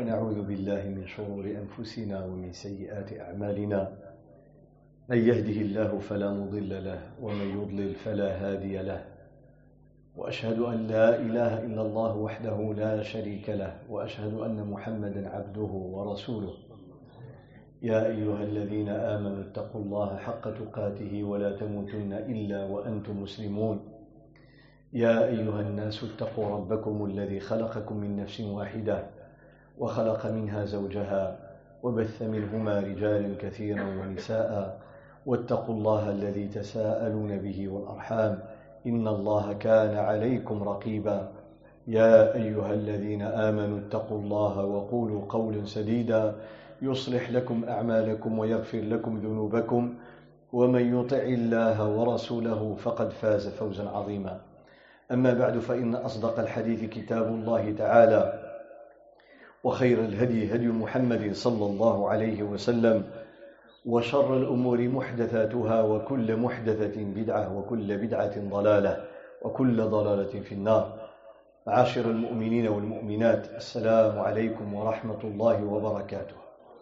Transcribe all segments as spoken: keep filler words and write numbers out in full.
ونعوذ بالله من شرور أنفسنا ومن سيئات أعمالنا. من يهده الله فلا مضل له ومن يضلل فلا هادي له، وأشهد أن لا إله إلا الله وحده لا شريك له، وأشهد أن محمدا عبده ورسوله. يا أيها الذين آمنوا اتقوا الله حق تقاته ولا تموتن إلا وأنتم مسلمون. يا أيها الناس اتقوا ربكم الذي خلقكم من نفس واحدة وخلق منها زوجها وبث منهما رجالا كثيرا ونساء، واتقوا الله الذي تساءلون به والأرحام إن الله كان عليكم رقيبا. يا أيها الذين آمنوا اتقوا الله وقولوا قولا سديدا يصلح لكم أعمالكم ويغفر لكم ذنوبكم، ومن يطع الله ورسوله فقد فاز فوزا عظيما. أما بعد، فإن أصدق الحديث كتاب الله تعالى، وخير الهدي هدي محمد صلى الله عليه وسلم، وشر الأمور محدثاتها، وكل محدثة بدعة، وكل بدعة ضلالة، وكل ضلالة في النار. معاشر المؤمنين والمؤمنات، السلام عليكم ورحمة الله وبركاته.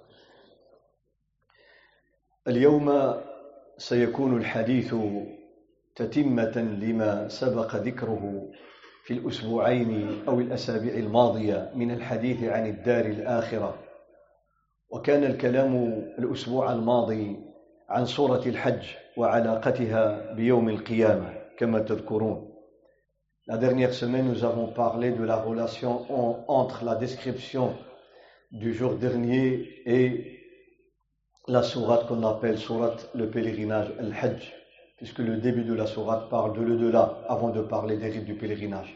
اليوم سيكون الحديث تتمة لما سبق ذكره في الأسبوعين أو الأسابيع الماضية من الحديث عن الدار الآخرة. وكان الكلام الأسبوع الماضي عن سورة الحج وعلاقتها بيوم القيامة كما تذكرون. La dernière semaine, nous avons parlé de la relation entre la description du jour dernier et la sourate qu'on appelle sourate le pèlerinage, al-Hajj, puisque le début de la sourate parle de l'au-delà avant de parler des rites du pèlerinage.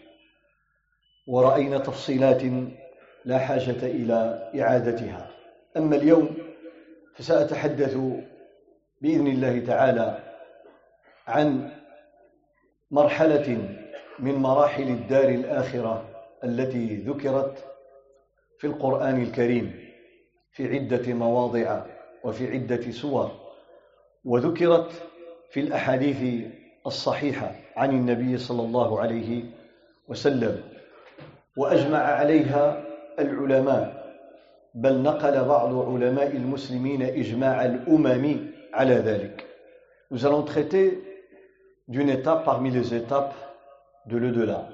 ورأينا تفصيلات لا حاجة إلى إعادتها. أما اليوم فسأتحدث بإذن الله تعالى عن مرحلة من مراحل الدار الآخرة التي ذكرت في القرآن الكريم في عدة مواضع وفي عدة سور، وذكرت في الأحاديث الصحيحة عن النبي صلى الله عليه وسلم، وأجمع عليها العلماء، بل نقل بعض علماء المسلمين إجماع الأمم على ذلك. Nous allons traiter d'une étape parmi les étapes de l'au-delà.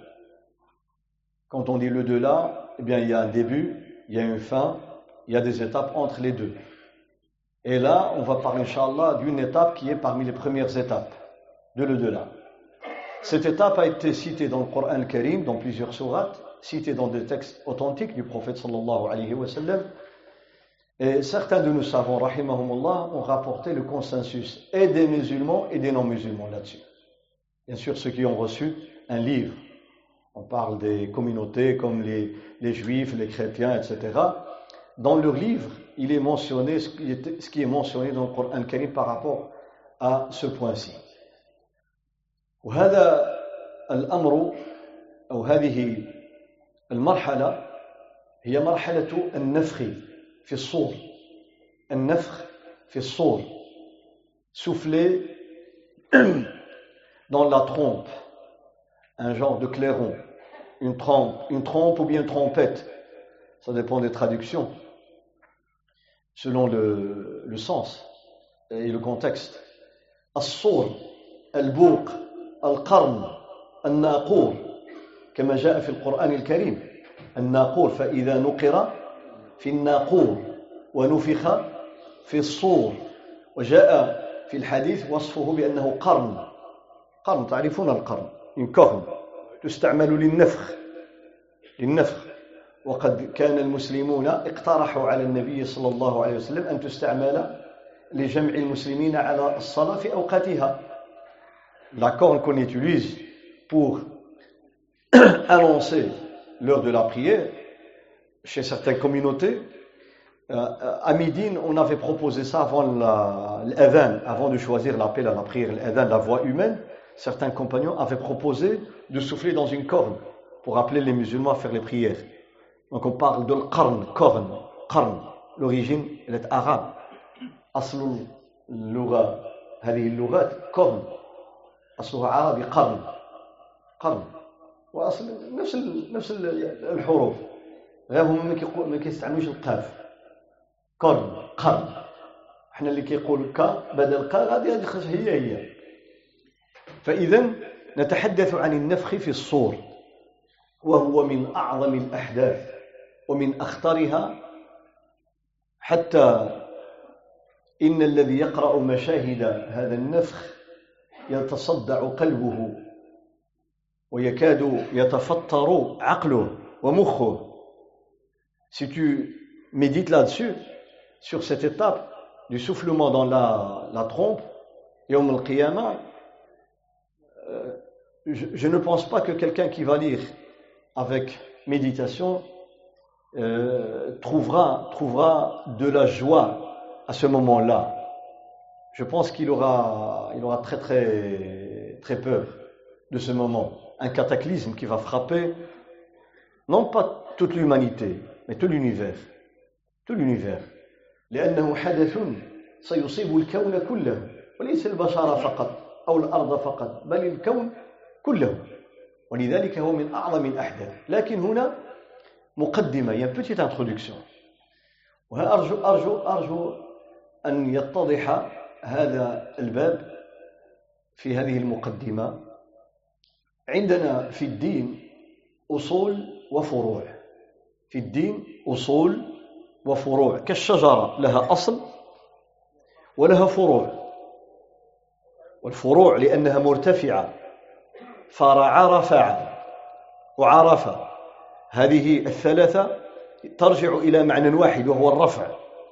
Quand on dit l'au-delà, eh bien, il y a un début, il y a une fin, il y a des étapes entre les deux. Et là, on va parler, Inch'Allah, d'une étape qui est parmi les premières étapes de l'au-delà. Cette étape a été citée dans le Coran Karim, dans plusieurs sourates, citée dans des textes authentiques du prophète sallallahu alayhi wa sallam. Et certains de nos savants, rahimahumullah, ont rapporté le consensus et des musulmans et des non-musulmans là-dessus. Bien sûr, ceux qui ont reçu un livre. On parle des communautés comme les, les juifs, les chrétiens, et cetera. Dans leur livre, il est mentionné ce qui est, ce qui est mentionné dans le Coran Karim par rapport à ce point-ci. وهذا الأمر أو هذه المرحلة هي مرحلة النفخ في الصور. النفخ في الصور. Souffler dans la trompe, un genre de clairon, une trompe, une trompe ou bien une trompette, ça dépend des traductions, selon le, le sens et le contexte. الصور البوق القرن الناقور كما جاء في القرآن الكريم. الناقور فإذا نقر في الناقور ونفخ في الصور، وجاء في الحديث وصفه بأنه قرن. قرن، تعرفون القرن، une corne تستعمل للنفخ للنفخ وقد كان المسلمون اقترحوا على النبي صلى الله عليه وسلم أن تستعمل لجمع المسلمين على الصلاة في أوقاتها. La corne qu'on utilise pour annoncer l'heure de la prière chez certaines communautés, à Médine, on avait proposé ça avant l'adhan, avant de choisir l'appel à la prière, l'adhan, la voix humaine. Certains compagnons avaient proposé de souffler dans une corne pour appeler les musulmans à faire les prières. Donc on parle de qarn, corne, qarn. L'origine, elle est arabe. أصل اللغة هذه اللغات قرن، أصلها عربي قرن قرن، وأصل نفس نفس الحروف غير هما ما كيقول ما كيستعملوش القاف قرن قرن احنا اللي كيقول كا بدل كا غادي يخرج هي هي. فإذا نتحدث عن النفخ في الصور، وهو من أعظم الأحداث ومن أخطرها، حتى إن الذي يقرأ مشاهد هذا النفخ يتصدع قلبه ويكاد يتفطر عقله ومخه. Si tu médites là-dessus, sur cette étape du soufflement dans la, la trompe, Yawm al-Qiyamah, euh, je, je ne pense pas que quelqu'un qui va lire avec méditation euh, trouvera, trouvera de la joie à ce moment-là. Je pense qu'il aura, il aura très très très peur de ce moment. Un cataclysme qui va frapper non pas toute l'humanité, mais tout l'univers. Tout l'univers. لأنه حدث سيصيب الكون كله وليس البشر فقط أو الأرض فقط بل الكون كله، ولذلك هو من أعظم الأحداث. لكن هنا مقدمة، il y a une petite introduction. وأرجو أرجو أرجو أن يتضح هذا الباب في هذه المقدمة. عندنا في الدين أصول وفروع. في الدين أصول وفروع كالشجرة، لها أصل ولها فروع. والفروع لأنها مرتفعة، فرع رفع وعرف، هذه الثلاثة ترجع إلى معنى واحد وهو الرفع.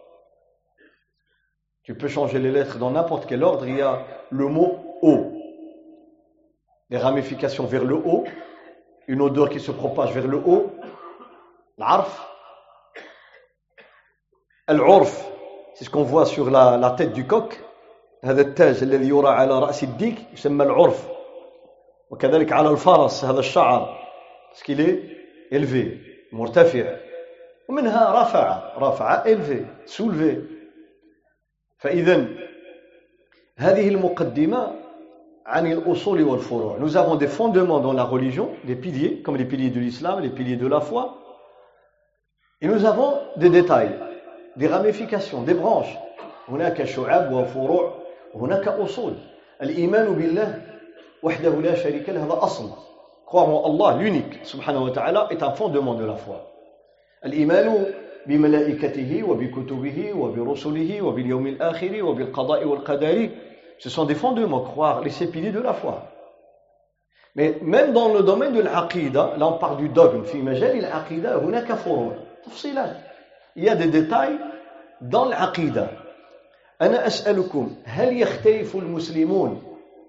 Tu peux changer les lettres dans n'importe quel ordre, il y a le mot haut, les ramifications vers le haut, une odeur qui se propage vers le haut, l'arf. العرف, c'est ce qu'on voit sur la, la tête du coq. هذا التاج الذي يرى على رأس الديك يسمى العرف. وكذلك على الفرس هذا الشعر parce qu'il est élevé مرتفع. ومنها رفع رفع élevé soulevé. فإذا هذه المقدمة عن الأصول والفروع. Nous avons des fondements dans la religion, des piliers comme les piliers de l'islam, les piliers de la foi. Et nous avons des détails, des ramifications, des branches. هناك شعب وفروع وهناك أصول. الإيمان بالله وحده لا شريك له هذا أصل. Croire en Allah, l'unique, subhanahu wa ta'ala, est un fondement de la foi. الإيمان بملائكته وبكتبه وبرسله وباليوم الآخر وبالقضاء والقدر, ce sont des fondements, croire, les piliers de la foi. Mais même dans le domaine de l'aqida, là on parle du dogme, في مجال العقيدة هناك فروع تفصيلات. Il y a des détails dans l'aqida. أنا أسألكم هل يختلف المسلمون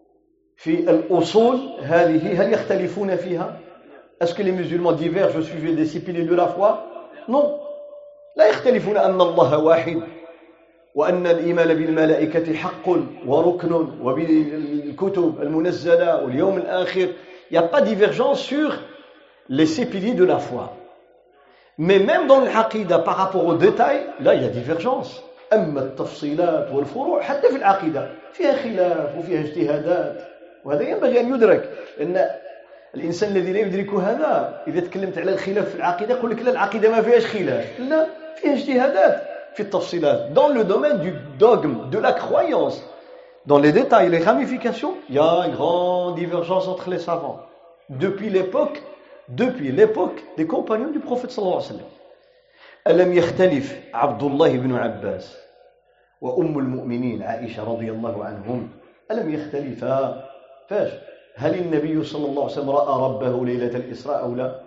في الأصول هذه؟ هل يختلفون فيها؟ Est-ce que les musulmans divergent au sujet des six piliers de la foi? Non. لا يختلفون أن الله واحد وأن الإيمان بالملائكة حق وركن وبالكتب المنزلة واليوم الآخر. Il n'y a pas de divergence sur les six piliers de la foi. Mais même dans l'aqida par rapport aux détails, là il y a divergence. أما التفصيلات والفروع حتى في العقيدة فيها خلاف وفيها اجتهادات، وهذا ينبغي أن يدرك. لأن الإنسان الذي لا يدرك هذا إذا تكلمت على الخلاف في العقيدة يقول لك لا العقيدة ما فيهاش خلاف. لا، فيها اجتهادات في التفصيلات. Dans le domaine du dogme, de la croyance, dans les détails, les ramifications, il y a une grande divergence entre les savants. Depuis l'époque, depuis l'époque des compagnons du prophète sallallahu alayhi wa sallam. ألم يختلف عبد الله بن عباس وأم المؤمنين عائشة رضي الله عنهم؟ ألم يختلفا؟ فاش؟ هل النبي صلى الله عليه وسلم رأى ربه ليلة الإسراء أو لا؟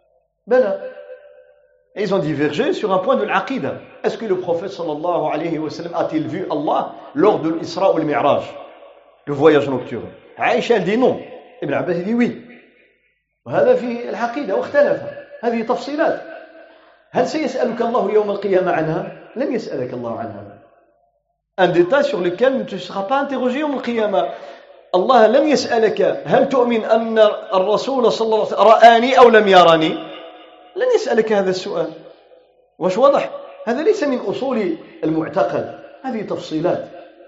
بلى. Ils ont divergé sur un point de l'aqida. Est-ce que le prophète sallallahu alayhi wa sallam a-t-il vu Allah lors de l'Isra ou le Mi'raj, le voyage nocturne? Aïcha elle dit non. Ibn Abbas dit oui. وهذا في العقيدة واختلف. هذه تفصيلات. هل سيسألك الله يوم القيامة عنها؟ لن يسألك الله عنها. Un détail sur lequel tu ne seras pas interrogé يوم القيامة. الله لم يسألك هل تؤمن أن الرسول صلى الله عليه وسلم رآني أو لم يرني؟ لن يسألك هذا السؤال. واش واضح؟ هذا ليس من أصول المعتقد، هذه تفصيلات.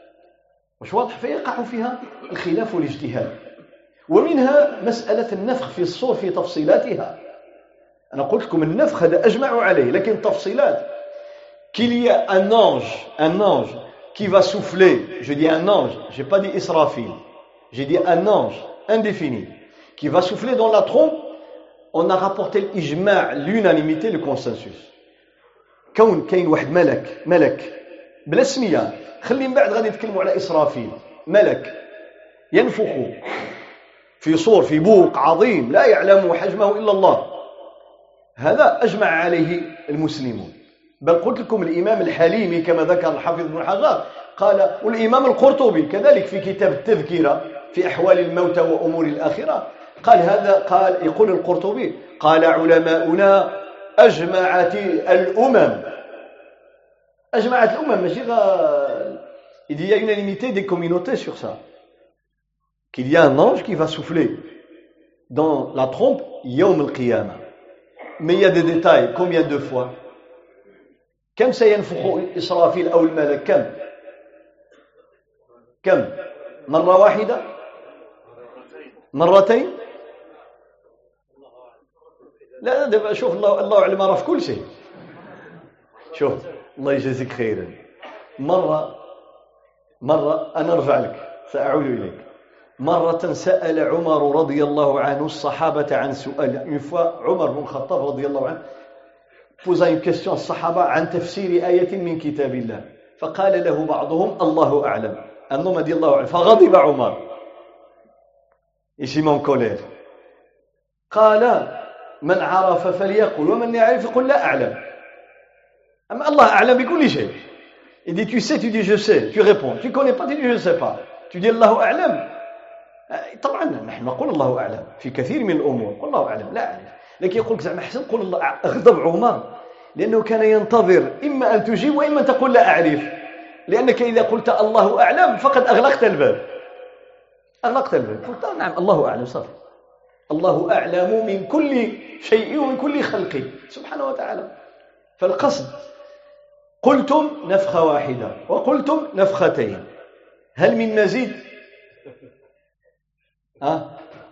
واش واضح؟ فيقع فيها الخلاف والاجتهاد. ومنها مسألة النفخ في الصور في تفصيلاتها. أنا قلت لكم النفخ هذا أجمعوا عليه، لكن تفصيلات qu'il y a un ange, un ange qui va souffler, je dis un ange, je n'ai pas dit Israfil, j'ai dit un ange indéfini, qui va souffler dans la trompe, on a rapporté l'ijma', l'unanimité, le consensus. كون كاين واحد ملك ملك بلا سميه، خلي من بعد غادي نتكلموا على إسرافيل، ملك ينفخ في صور في بوق عظيم لا يعلم حجمه إلا الله، هذا أجمع عليه المسلمون. بل قلت لكم الإمام الحليمي كما ذكر الحافظ ابن حجر قال، والإمام القرطبي كذلك في كتاب التذكرة في أحوال الموتى وأمور الآخرة قال هذا، قال يقول القرطبي قال علماؤنا أجمعت الأمم، أجمعت الأمم ماشي غا il y a une unanimité des communautés sur ça, qu'il y a un ange qui va souffler dans la trompe يوم القيامة. Mais il y a des détails, combien de fois كم سينفخ إسرافيل أو الملك؟ كم كم مرة واحدة مرتين؟ لا دابا شوف الله الله أعلم راه في كل شيء. شوف الله يجازيك خيرا، مرة مرة أنا أرجع لك سأعود إليك. مرة سأل عمر رضي الله عنه الصحابة عن سؤال. une fois عمر بن الخطاب رضي الله عنه posa une question الصحابة عن تفسير آية من كتاب الله، فقال له بعضهم الله أعلم، un homme a dit الله أعلم، فغضب عمر ici mon colère، قال من عرف فليقل ومن يعرف يقول لا أعلم. أما الله أعلم بكل شيء. Il dit tu sais, tu dis je sais, tu réponds. Tu connais pas, tu dis je sais pas. Tu dis الله أعلم. طبعا نحن نقول الله أعلم في كثير من الأمور، قل الله أعلم لا أعرف، لكن يقول لك زعما حسن قول الله. أغضب عمر لأنه كان ينتظر إما أن تجيب وإما أن تقول لا أعرف، لأنك إذا قلت الله أعلم فقد أغلقت الباب، أغلقت الباب. قلت نعم الله أعلم صافي، الله أعلم من كل شيء ومن كل خلقه سبحانه وتعالى. فالقصد قلتم نفخة واحدة وقلتم نفختين، هل من مزيد؟ ها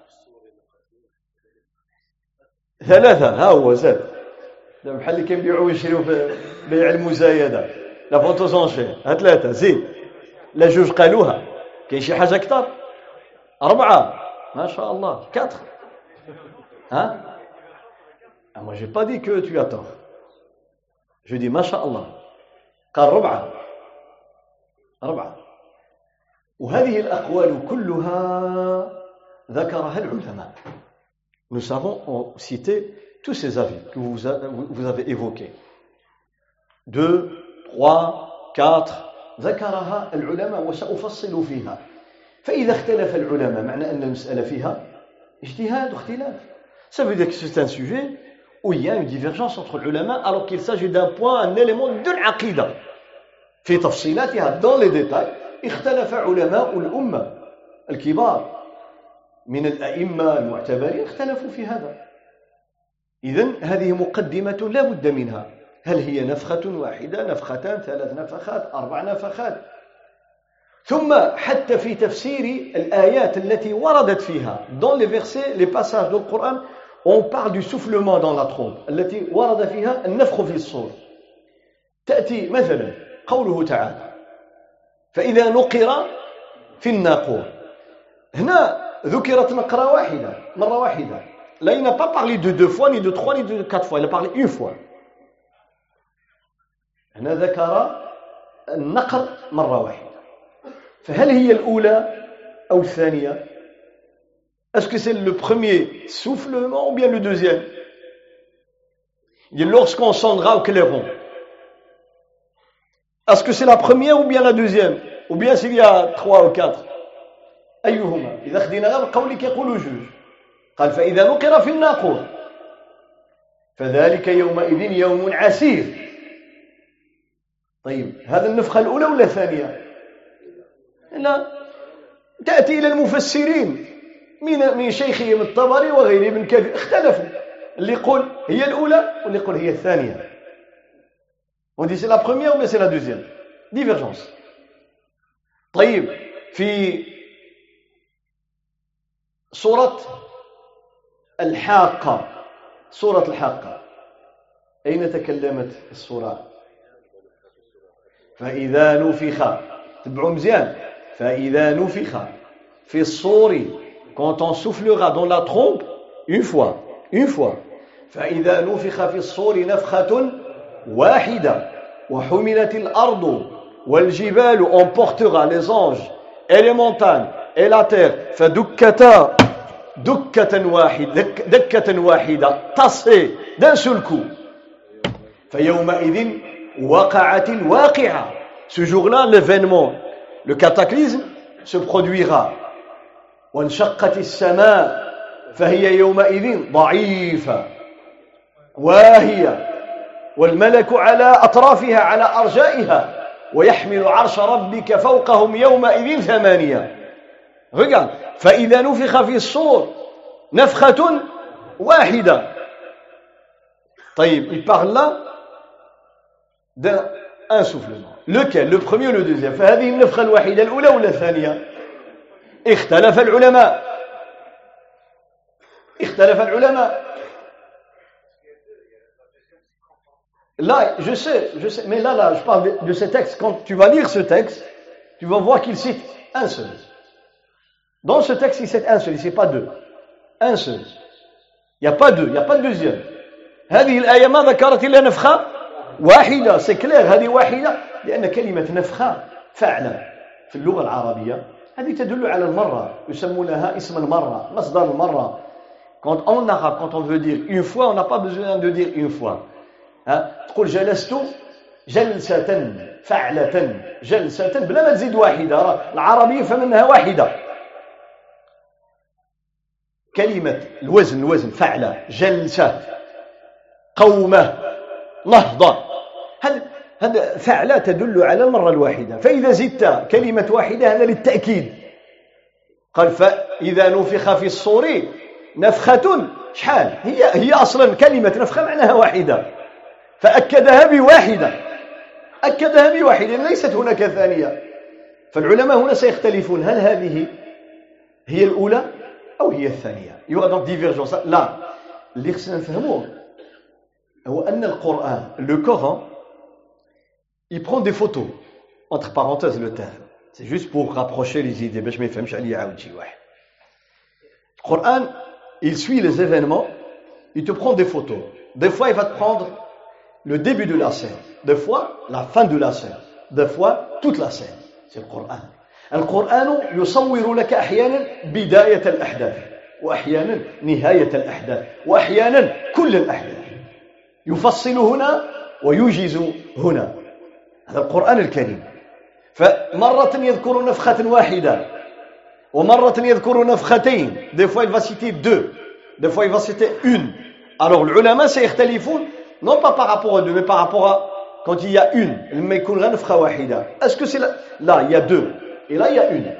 ثلاثة، ها هو زاد بحال اللي كيبيعوا ويشريوا في بيع المزايدة لا فوتوزونشير، ها ثلاثة زيد، لا جوج قالوها، كاين شي حاجة أكثر؟ أربعة ما شاء الله، كاتر. ها ah, moi j'ai pas dit que tu as tort، je dis ما شاء الله، قال ربعة ربعة. وهذه الأقوال كلها ذكرها العلماء. Nous avons cité tous ces avis que vous avez évoqués. Deux, trois, quatre. ذكرها العلماء وسأفصل فيها. فإذا اختلف العلماء معنى أن المسألة فيها اجتهاد واختلاف. Ça veut dire que c'est un sujet où il y a une divergence entre les ulama alors qu'il s'agit d'un point, un élément de l'aqida. في تفصيلاتها dans les détails اختلف علماء الأمة الكبار من الأئمة المعتبرين اختلفوا في هذا. إذن هذه مقدمة لا بد منها. هل هي نفخة واحدة، نفختان، ثلاث نفخات، أربع نفخات؟ ثم حتى في تفسير الآيات التي وردت فيها dans les versets, les passages du Coran, on parle du soufflement dans la trompe التي ورد فيها النفخ في الصور. تأتي مثلا قوله تعالى فإذا نقر في الناقور. هنا ذكرت نقرة واحدة مرة واحدة. Là il n'a pas parlé de deux fois ni de trois ni de quatre fois, il a parlé une fois. هنا ذكر النقر مرة واحدة. فهل هي الأولى أو الثانية؟ Est-ce que c'est le premier soufflement ou bien le deuxième? Lorsqu'on sondera au clairon, est-ce que c'est la première ou bien la deuxième? Ou bien s'il y a trois ou quatre? أيهما؟ إذا خدينا غير قولك يقولوا جوج. قال فإذا نقر في الناقور فذلك يومئذ يوم عسير. طيب هذا النفخة الأولى ولا الثانية؟ لا، تأتي إلى المفسرين من من شيخهم الطبري وغيره ابن كثير اختلفوا، اللي يقول هي الأولى واللي يقول هي الثانية. On dit c'est la première ou bien c'est la deuxième. Divergence. طيب في سورة الحاقة سورة الحاقة أين تكلمت السورة؟ فإذا نفخ تبعوا مزيان فإذا نفخ في الصور quand on soufflera dans la trompe une fois une fois فإذا نفخ في الصور نفخة واحدة وحملت الأرض والجبال on portera les anges et les montagnes et la terre فدكتا دكة واحدة دكة واحدة تصي d'un seul coup فيومئذ وقعت الواقعة ce jour-là l'événement le cataclysme se produira وانشقت السماء فهي يومئذ ضعيفة واهية والملك على أطرافها على أرجائها ويحمل عرش ربك فوقهم يومئذ ثمانية regarde فإذا نفخ في الصور نفخة واحدة طيب il parle là d'un soufflement lequel le premier ou le deuxième فهذه النفخة الواحدة الأولى ولا الثانية اختلف العلماء اختلف العلماء là je sais je sais mais là là je parle de, de ce texte quand tu vas lire ce texte tu vas voir qu'il cite un seul dans ce texte il cite un seul il ne cite pas deux un seul il n'y a pas deux il n'y a pas de deuxième هذه الآية ما ذكرت إلا نفخة واحدة c'est clair هذه واحدة لأن كلمة نفخة فعلا في اللغة العربية هذه تدل على المرة يسمونها اسم المرة مصدر المرة quand en arabe quand on veut dire une fois on n'a pas besoin de dire une fois ها تقول جلست جلسة فعلة جلسة بلا ما تزيد واحدة العربية فمنها واحدة كلمة الوزن الوزن فعلة جلسة قومة نهضة هذا هذا فعلة تدل على المرة الواحدة فإذا زدت كلمة واحدة هذا للتأكيد قال فإذا نفخ في الصور نفخة شحال هي هي أصلا كلمة نفخة معناها واحدة فأكدها بواحدة أكدها بواحدة ليست هناك ثانية فالعلماء هنا سيختلفون هل هذه هي الأولى أو هي الثانية il y aura donc divergence là اللي خصنا نفهموه هو أن القرآن le Coran il prend des photos entre parenthèses le terme c'est juste pour rapprocher les idées باش ما يفهمش عليا عاود شي واحد القرآن il suit les événements il te prend des photos des fois il va te prendre le début de la scène des fois la fin de la scène des fois toute la scène c'est le Coran القرآن يصور لك أحيانا بداية الأحداث وأحيانا نهاية الأحداث وأحيانا كل الأحداث يفصل هنا ويوجز هنا هذا القرآن الكريم فمرة يذكر نفخة واحدة ومرة يذكر نفختين des fois il va citer deux des fois il va citer une alors العلماء سيختلفون non pas par rapport à deux mais par rapport à quand il y a une لما يكون غير نفخة واحدة est-ce que c'est là là il y a deux et là il y a une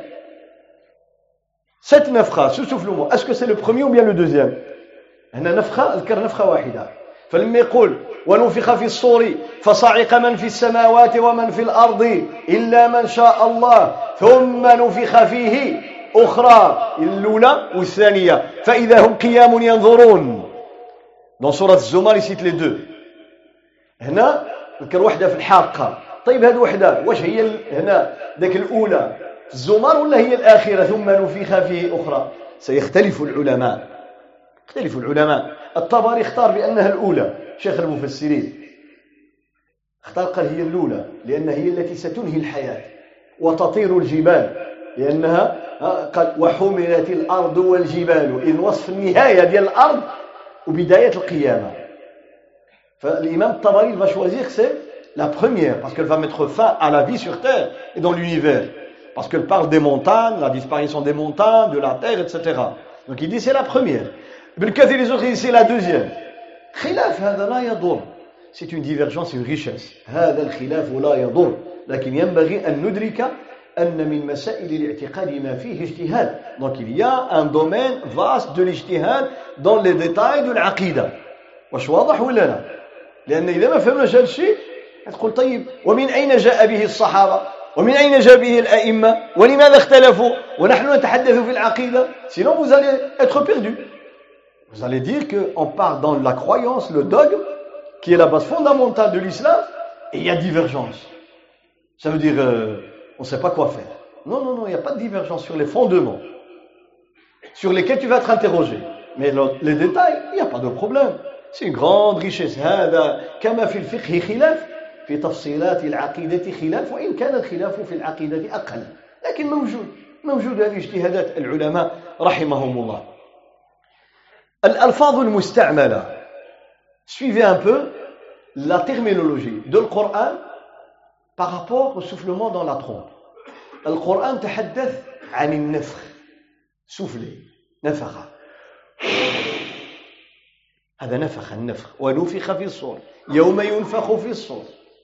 cette نفخة ce soufflement est-ce que c'est le premier ou bien le deuxième هنا نفخة ذكر نفخة واحدة فلما يقول ونفخ في الصور فصعق من في السماوات ومن في الأرض إلا من شاء الله ثم نفخ فيه أخرى الأولى والثانية فإذا هم قيام ينظرون dans سورة الزمر il cite les deux هنا ذكر وحدة في الحاقة طيب هذه وحدة واش هي هنا ذاك الأولى في الزمر ولا هي الآخرة ثم نفخ فيه أخرى سيختلف العلماء يختلف العلماء الطبري اختار بأنها الأولى شيخ المفسرين اختار قال هي الأولى لأنها هي التي ستنهي الحياة وتطير الجبال لأنها قال وحملت الأرض والجبال إذ وصف النهاية ديال الأرض وبداية القيامة فالإمام الطبري va choisir c'est la première parce qu'elle va mettre fin à la vie sur terre et dans l'univers parce qu'elle parle des montagnes, la disparition des montagnes, de la terre, et cetera. Donc il dit c'est la première. Ibn Kathir les autres il dit c'est la deuxième. خلاف هذا لا يضر c'est une divergence une richesse هذا الخلاف لا يضر لكن ينبغي أن ندرك أن من مسائل الاعتقاد ما فيه اجتهاد donc il y a un domaine vaste de l'ijtihad dans les détails de العقيدة واش واضح ولا لا لأن إذا ما فهمناش هذا الشيء تقول طيب ومن أين جاء به الصحابة ومن أين جاء به الأئمة ولماذا اختلفوا ونحن نتحدث في العقيدة sinon vous allez être perdu Vous allez dire qu'on part dans la croyance, le dogme, qui est la base fondamentale de l'islam, et il y a divergence. Ça veut dire, euh, on ne sait pas quoi faire. Non, non, non, il n'y a pas de divergence sur les fondements, sur lesquels tu vas être interrogé. Mais les détails, il n'y a pas de problème. C'est une grande richesse. هذا كما في الفقه خلاف في تفصيلات العقيدة خلاف وإن كان الخلاف في العقيدة أقل لكن موجود موجود هذه اجتهادات العلماء رحمهم الله. الألفاظ المستعملة. Suivez un peu la terminologie de l'Coran par rapport au soufflement dans la trompe. القرآن تحدث عن النفخ. souffler نفخ. هذا نفخ النفخ ونفخ في الصور يوم ينفخ في الصور.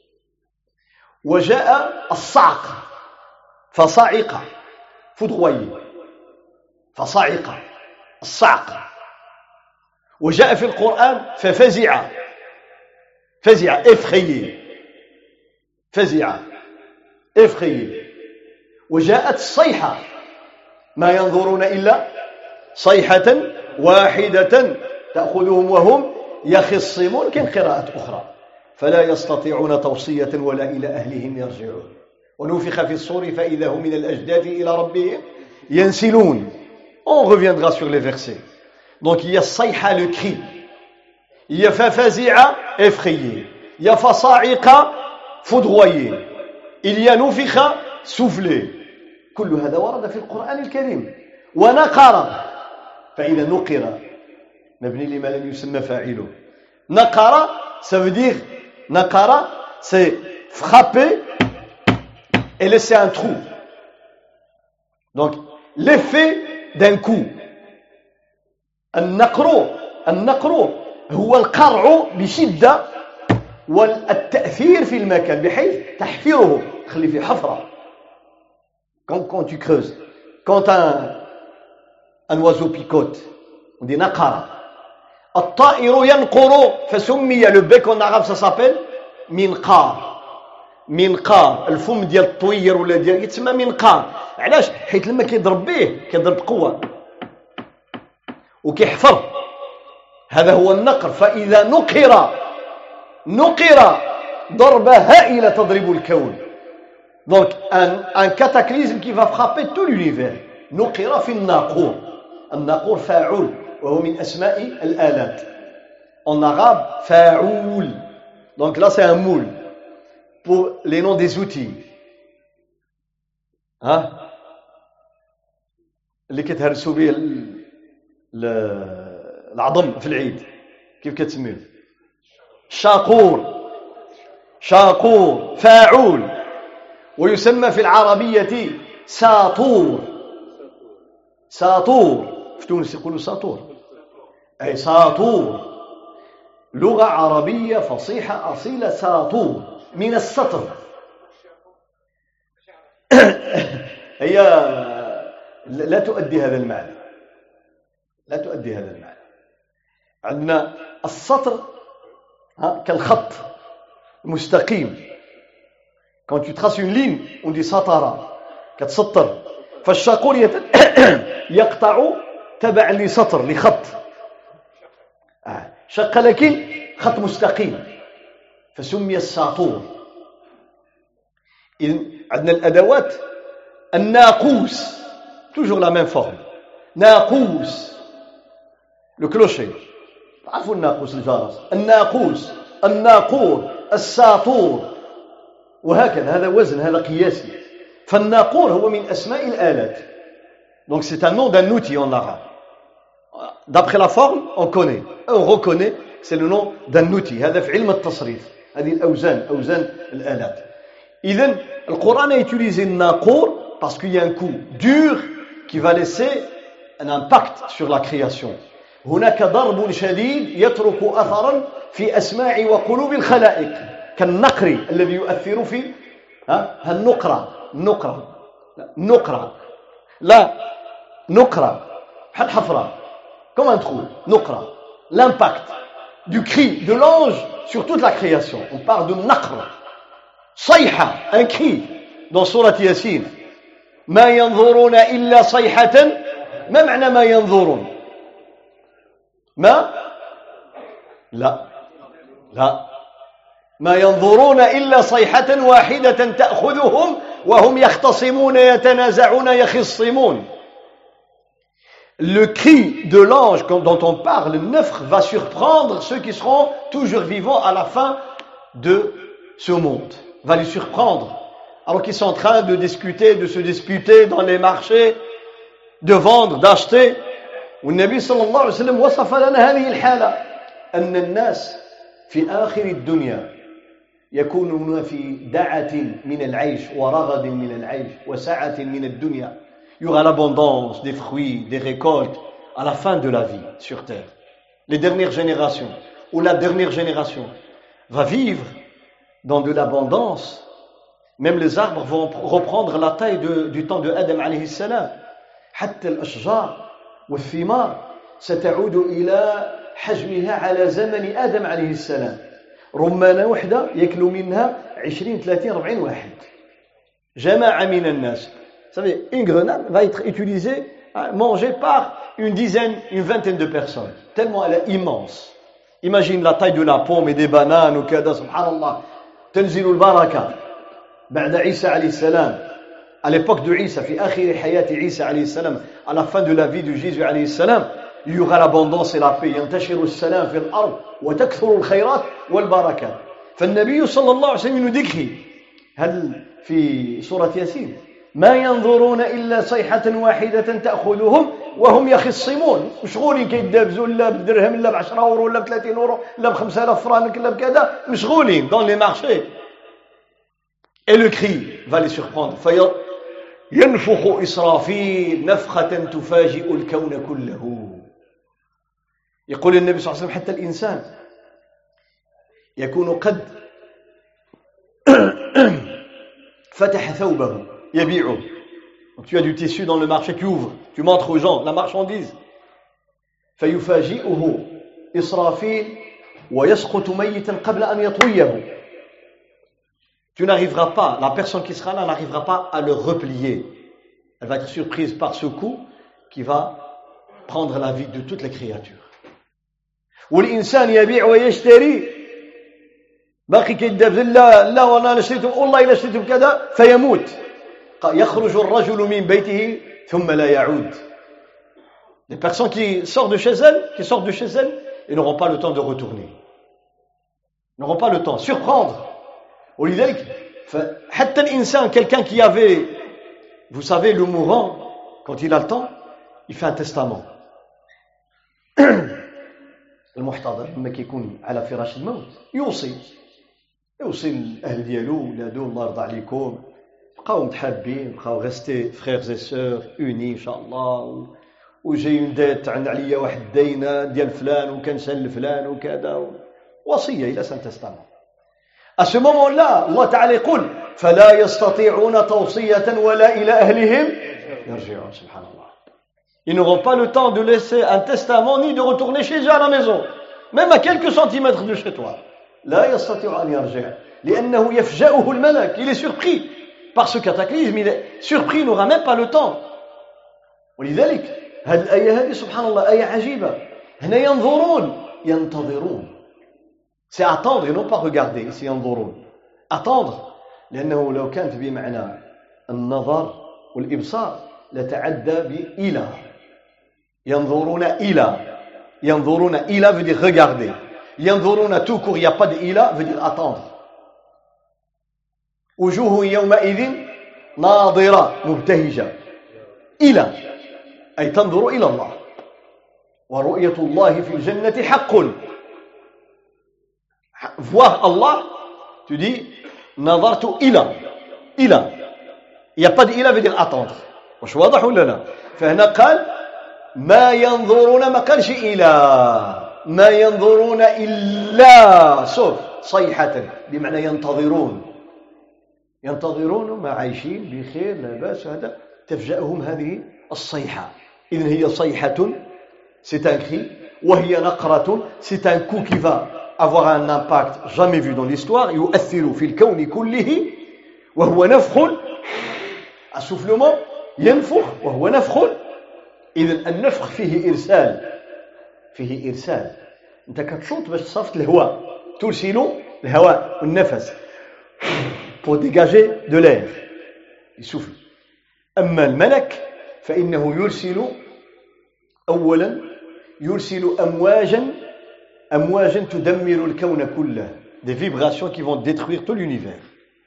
وجاء الصعق فصعق foudroyer فصعق الصعق. وجاء في القرآن ففزع فزع effrayé فزع effrayé. وجاءت الصيحة ما ينظرون إلا صيحة واحدة تأخذهم وهم يخصمون. كان قراءة أخرى فلا يستطيعون توصية ولا إلى أهلهم يرجعون. ونفخ في الصور فإذا هم من الأجداث إلى ربهم ينسلون. On reviendra sur les versets. Donc il y a صيحة le cri, il y a ففزع effrayé, il y a فصاعق foudroyé, il y a نفخ soufflé. كل هذا ورد في القرآن الكريم. ونقر فإذا نقر مبني لما لم يسمى فاعله. نقر ça veut dire نقر c'est frapper et laisser un trou. Donc l'effet d'un coup. النقر النقر هو القرع بشدة والتأثير في المكان بحيث تحفره تخلي فيه حفرة. Quand, quand tu creuses, quand un, un oiseau picote, on dit naqara. الطائر ينقر فسمي le bec en arabe ça s'appelle منقار. منقار الفم ديال الطوير ولا ديال يتسمى منقار. علاش؟ حيت لما كيضرب به كيضرب بقوة وكيحفر. هذا هو النقر. فإذا نقر نقر ضربة هائلة تضرب الكون. Donc un, un cataclysme qui va frapper tout l'univers. نقر في الناقور. الناقور فاعول وهو من أسماء الآلات. En arabe فاعول. Donc là c'est un moule pour les noms des outils. ها اللي كتهرسوا به العظم في العيد كيف كتسميه؟ شاقور. شاقور فاعول. ويسمى في العربية ساطور. ساطور في تونس يقولوا ساطور أي ساطور. لغة عربية فصيحة أصيلة. ساطور من السطر. هي لا تؤدي هذا المعنى لا تؤدي هذا المعنى. عندنا السطر كالخط مستقيم. Quand tu traces une ligne on dit سطر كتسطر. فالشاقور يقطع تبعا لسطر لخط. شق لكن خط مستقيم فسمي الساطور. إذن عندنا الأدوات الناقوس toujours la même forme. ناقوس le clocher. تعرفوا الناقوس الجرس. الناقوس الناقور الساطور وهكذا. هذا وزن هذا قياسي. فالناقور هو من أسماء الآلات. Donc c'est un nom d'un outil en arabe. D'après la forme on connaît on reconnaît c'est le nom d'un outil. هذا في علم التصريف. هذه الأوزان أوزان الآلات. إذن القرآن a utilisé الناقور parce qu'il y a un coup dur qui va laisser un impact sur la création. هناك ضرب شديد يترك أثرا في أسماع وقلوب الخلائق كالنقر الذي يؤثر في ها النقرة نقرة نقرة لا نقرة بحال حفرة comme un trou. نقرة l'impact du cri de l'ange sur toute la création. On parle de naqr. صيحة un cri dans sourate Yasin. ما ينظرون إلا صيحة. ما معنى ما ينظرون؟ ما لا لا ما ينظرون إلا صيحة واحدة تأخذهم وهم يختصمون يتنازعون يخصمون. Le cri de l'ange dont on parle, le nafkh, va surprendre ceux qui seront toujours vivants à la fin de ce monde. Va les surprendre. Alors qu'ils sont en train de discuter, de se disputer dans les marchés, de vendre, d'acheter. والنبي صلى الله عليه وسلم وصف لنا هذه الحالة أن الناس في آخر الدنيا يكونون في دعة من العيش ورغد من العيش وسعة من الدنيا. Il y aura l'abondance des fruits, des récoltes à la fin de la vie sur terre. Les dernières générations, ou la dernière génération, va vivre dans de l'abondance. Même les arbres vont reprendre la taille de, du temps de Adam alayhi salam. حتى الأشجار والثمار ستعود إلى حجمها على زمن آدم عليه السلام. رمانة واحدة يأكل منها عشرين ثلاثين أربعين واحد. جماعة من الناس. Vous savez, une grenade va être utilisée, mangée par une dizaine, une vingtaine de personnes. Tellement elle est immense. Imagine la taille de la pomme et des bananes ou كذا سبحان الله. تنزل البركة بعد عيسى عليه السلام. À l'époque de Isa, في آخر حياة عيسى عليه السلام, à la fin de la vie de Jésus عليه السلام, il y aura l'abondance et la paix. ينتشر السلام في الأرض وتكثر الخيرات والبركات. فالنبي صلى الله عليه وسلم nous décrit هل في سورة ياسين ما ينظرون إلا صيحة واحدة تأخذهم وهم يخصمون. مشغولين كيدابزوا لا بدرهم لا بعشرة أورو لا بثلاثين أورو لا بخمسة آلاف فرانك لا بكذا. مشغولين dans les marchés. Et le cri va les surprendre. ينفخ إسرافيل نفخة تفاجئ الكون كله. يقول النبي صلى الله عليه وسلم حتى الإنسان يكون قد فتح ثوبه يبيعه. Donc tu as du tissu dans le marché, tu ouvres, tu montres aux gens la marchandise. فيفاجئه إسرافيل ويسقط ميتا قبل أن يطويه. Tu n'arriveras pas, la personne qui sera là n'arrivera pas à le replier. Elle va être surprise par ce coup qui va prendre la vie de toutes les créatures. والإنسان يبيع ويشتري باقي كيدابز لا لا والله شريته والله إلا شريته بكذا فيموت. يخرج الرجل من بيته ثم لا يعود. Les personnes qui sortent de chez elles, qui sortent de chez elles, ils n'auront pas le temps de retourner. Ils n'auront pas le temps. Surprendre. ولذلك حتى الإنسان, quelqu'un qui avait, vous savez, le mourant, quand il a le temps, il fait un testament. المحتضر لما كيكون على فراش الموت يوصي يوصي الأهل ديالو ولادو الله يرضى عليكم بقاو متحابين بقاو غيستي فريرز اي سور اوني ان شاء الله وجاي ندات عن عليا واحد الدينه ديال فلان وكنسال لفلان وكذا وصيه الى سان تستمر. À ce moment-là, Allah Ta'ala يقول فلا يستطيعون توصية ولا إلى أهلهم يرجعون. Subhanallah. Ils n'auront pas le temps de laisser un testament ni de retourner chez eux à la maison, même à quelques centimètres de chez toi. لا يستطيع أن يرجع لأنه يفجأه الملك. Il est surpris par ce cataclysme, il est surpris, il n'aura même pas le temps. ولذلك هذه الآية هذه سبحان الله آية عجيبة. هنا ينظرون ينتظرون. C'est attendre et non pas regarder. C'est ينظرون. Attendre لأنه لو كانت بمعنى النظر والإبصار لتعدى بإلى. ينظرون إلى. ينظرون إلى veut dire regarder. ينظرون tout court, il n'y a pas de إلى veut dire attendre. وجوه يومئذ ناظرة مبتهجة. إلى أي تنظر إلى الله. ورؤية الله في الجنة حق. Voir Allah, tu dis نظرت إلى إلى. Il n'y a pas de إلى veut dire attendre. مش واضح ولا لا؟ فهنا قال ما ينظرون ما قالش إلى ما ينظرون إلا صوف صيحة بمعنى ينتظرون ينتظرون ما عايشين بخير لا بأس هذا تفجأهم هذه الصيحة. إذن هي صيحة c'est un cri وهي نقرة c'est un coup qui va avoir un impact jamais vu dans l'histoire يؤثر في الكون كله وهو نفخ السفلement ينفخ وهو نفخ. إذن النفخ فيه إرسال فيه إرسال. أنت كتصوت باش تصفت الهواء، ترسل الهواء والنفس pour dégager de l'air يسوفل. أما الملك فإنه يرسل أولا يرسل أمواجا أمواجا تدمر الكون كله، des vibrations qui vont détruire tout l'univers.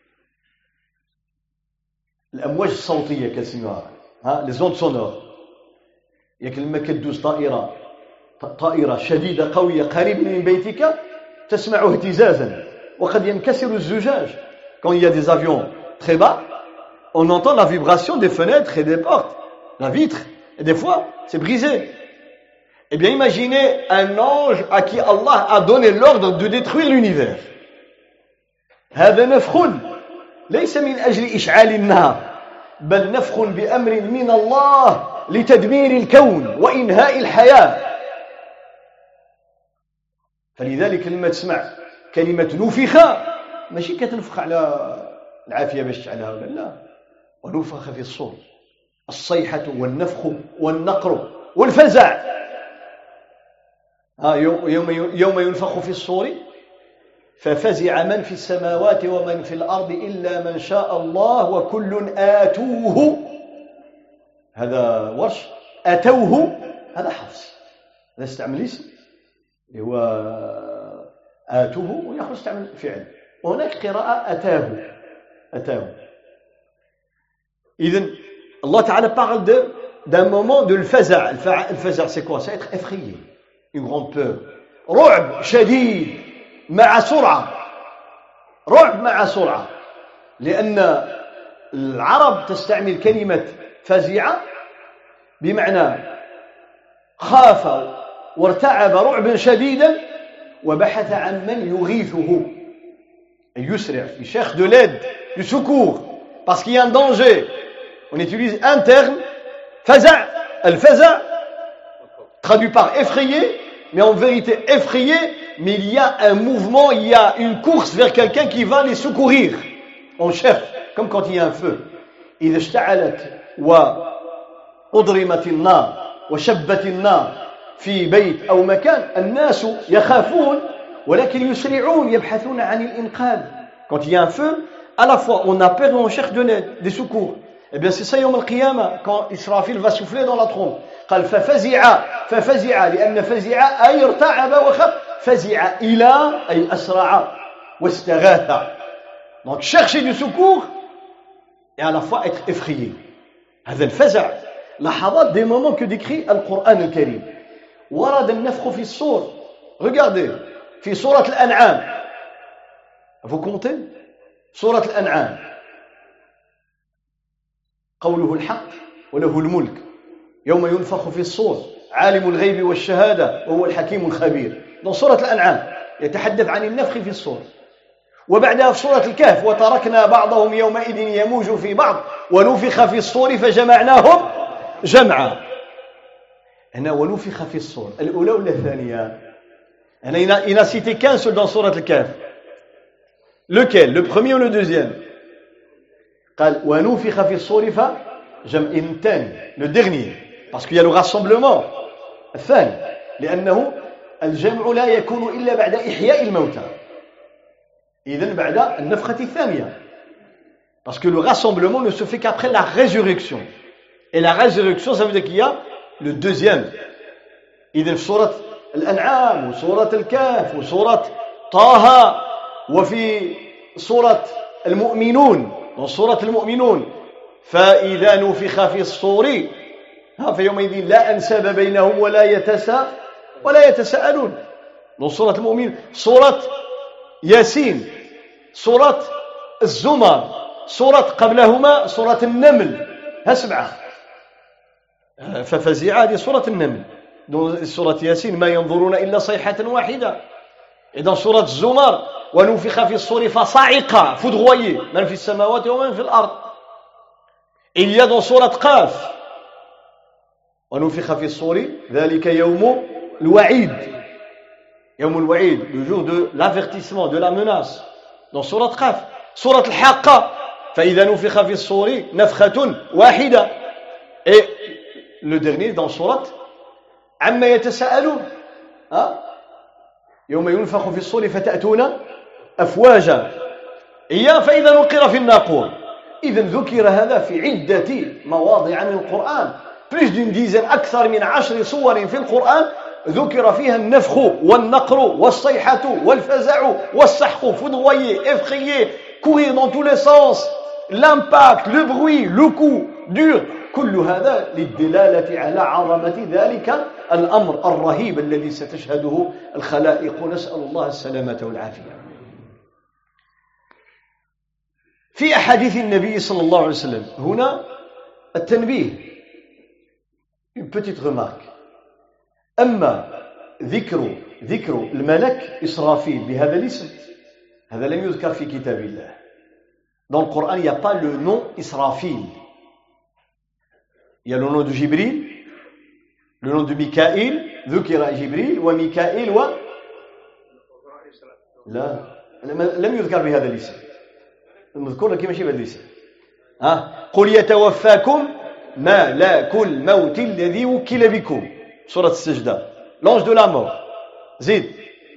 الأمواج الصوتية كنسميوها ها les ondes sonores. ياك لما كدوز طائرة طائرة شديدة قوية قريب من بيتك تسمع اهتزازا وقد ينكسر الزجاج. Quand il y a des avions très bas, on entend la vibration des fenêtres et des portes, la vitre, et des fois c'est brisé. Eh bien imaginez un ange à qui Allah a donné l'ordre de détruire l'univers. هذا نفخ ليس من أجل إشعال النار بل نفخ بأمر من الله لتدمير الكون وإنهاء الحياة. فلذلك لما تسمع كلمة نفخ ماشي كتنفخ على العافية باش تعلها ولا لا، ونفخ في الصور، الصيحة والنفخ والنقر والفزع. ها يوم يوم ينفخ في الصور ففزع من في السماوات ومن في الأرض إلا من شاء الله وكل آتوه. هذا ورش. أتوه هذا حفص، هذا استعمل اسم اللي هو آتوه ويأخذ استعمل فعل، وهناك قراءة أتاه أتاه. إذن الله تعالى parle de d'un moment de الفزع. الفزع c'est quoi? C'est être effrayé, une grande peur. رعب شديد مع سرعة، رعب مع سرعة، لأن العرب تستعمل كلمة فزعة بمعنى خاف وارتعب رعبا شديدا وبحث عن من يغيثه، يسرع. Il cherche de l'aide, du secours, parce qu'il y a un danger. On utilise un terme, faza', al-faza', traduit par effrayé, mais en vérité effrayé, mais il y a un mouvement, il y a une course vers quelqu'un qui va les secourir. On cherche, comme quand il y a un feu. إذا اشتعلت وأضرمت النار وشبت النار في بيت أو مكان الناس يخافون ولكن يسرعون يبحثون عن الإنقاذ. Quand il y a un feu, à la fois on a peur et on cherche de l'aide, des secours. Eh bien c'est ça يوم القيامة quand Israfil va souffler dans la trompe. قال ففزع ففزع لأن فزع أي ارتعب وخاف، فزع إلى أي أسرع واستغاث. Donc chercher du secours et à la fois être effrayé. هذا الفزع لحظات des moments que décrit القرآن الكريم. ورد النفخ في الصور. Regardez في سورة الأنعام. Vous comptez سورة الأنعام قوله الحق وله الملك يوم ينفخ في الصور عالم الغيب والشهادة وهو الحكيم الخبير. dans سورة الأنعام يتحدث عن النفخ في الصور. وبعدها في سورة الكهف وتركنا بعضهم يومئذ يموج في بعض ونفخ في الصور فجمعناهم جمعا. هنا ونفخ في الصور الأولى ولا الثانية؟ هنا il n'a cité qu'un seul dans سورة الكهف. Lequel? Le premier ou le deuxième? قال ونفخ في الصور فجمع الثاني، le dernier, parce qu'il y a le rassemblement الثاني، لأنه الجمع لا يكون إلا بعد إحياء الموتى. إذن بعد النفخة الثانية، parce que le rassemblement ne se fait qu'après la résurrection. Et la résurrection, ça veut dire qu'il y a le deuxième. إذن في سورة الأنعام وسورة الكهف وسورة طه وفي سورة المؤمنون dans سورة المؤمنون فإذا نفخ في الصور فيومئذ لا أنساب بينهم ولا يتساء ولا يتساءلون dans سورة المؤمنون. سورة ياسين، سورة الزمر، سورة قبلهما سورة النمل، ها سبعة. ففزع هذه سورة النمل. dans سورة ياسين ما ينظرون إلا صيحة واحدة. et dans سورة الزمر ونفخ في الصور فصعق foudroyé من في السماوات ومن في الأرض. il y a dans سورة قاف ونفخ في الصور ذلك يوم الوعيد، يوم الوعيد، le jour de l'avertissement, de la menace dans سورة قاف. سورة الحاقة فإذا نفخ في الصور نفخة واحدة. et le dernier dans سورة عما يتساءلون ها يوم ينفخ في الصور فتأتون أفواجا إياه فإذا نقر في الناقور. إذن ذكر هذا في عدة مواضع من القرآن، plus d'une dizaine، أكثر من عشر صور في القرآن ذكر فيها النفخ والنقر والصيحة والفزع والسحق، foudroyer, effrayer, courir dans tous les sens, l'impact, le bruit, le coup dur، كل هذا للدلالة على عظمة ذلك الأمر الرهيب الذي ستشهده الخلائق، نسأل الله السلامة والعافية. في أحاديث النبي صلى الله عليه وسلم هنا التنبيه، une petite remarque. أما ذكر ذكر الملك إسرافيل بهذا الاسم هذا لم يذكر في كتاب الله. Dans le Coran, il n'y a pas le nom Israfil. Il y a le nom de Jibril, le nom de Mikaïl, ذكر جبريل وميكائيل و لا لم يذكر بهذا الاسم. المذكور لكن ماشي بهذا الاسم. ها قل يتوفاكم ملك الموت الذي وكل بكم، سورة السجدة، l'ange de la mort. زيد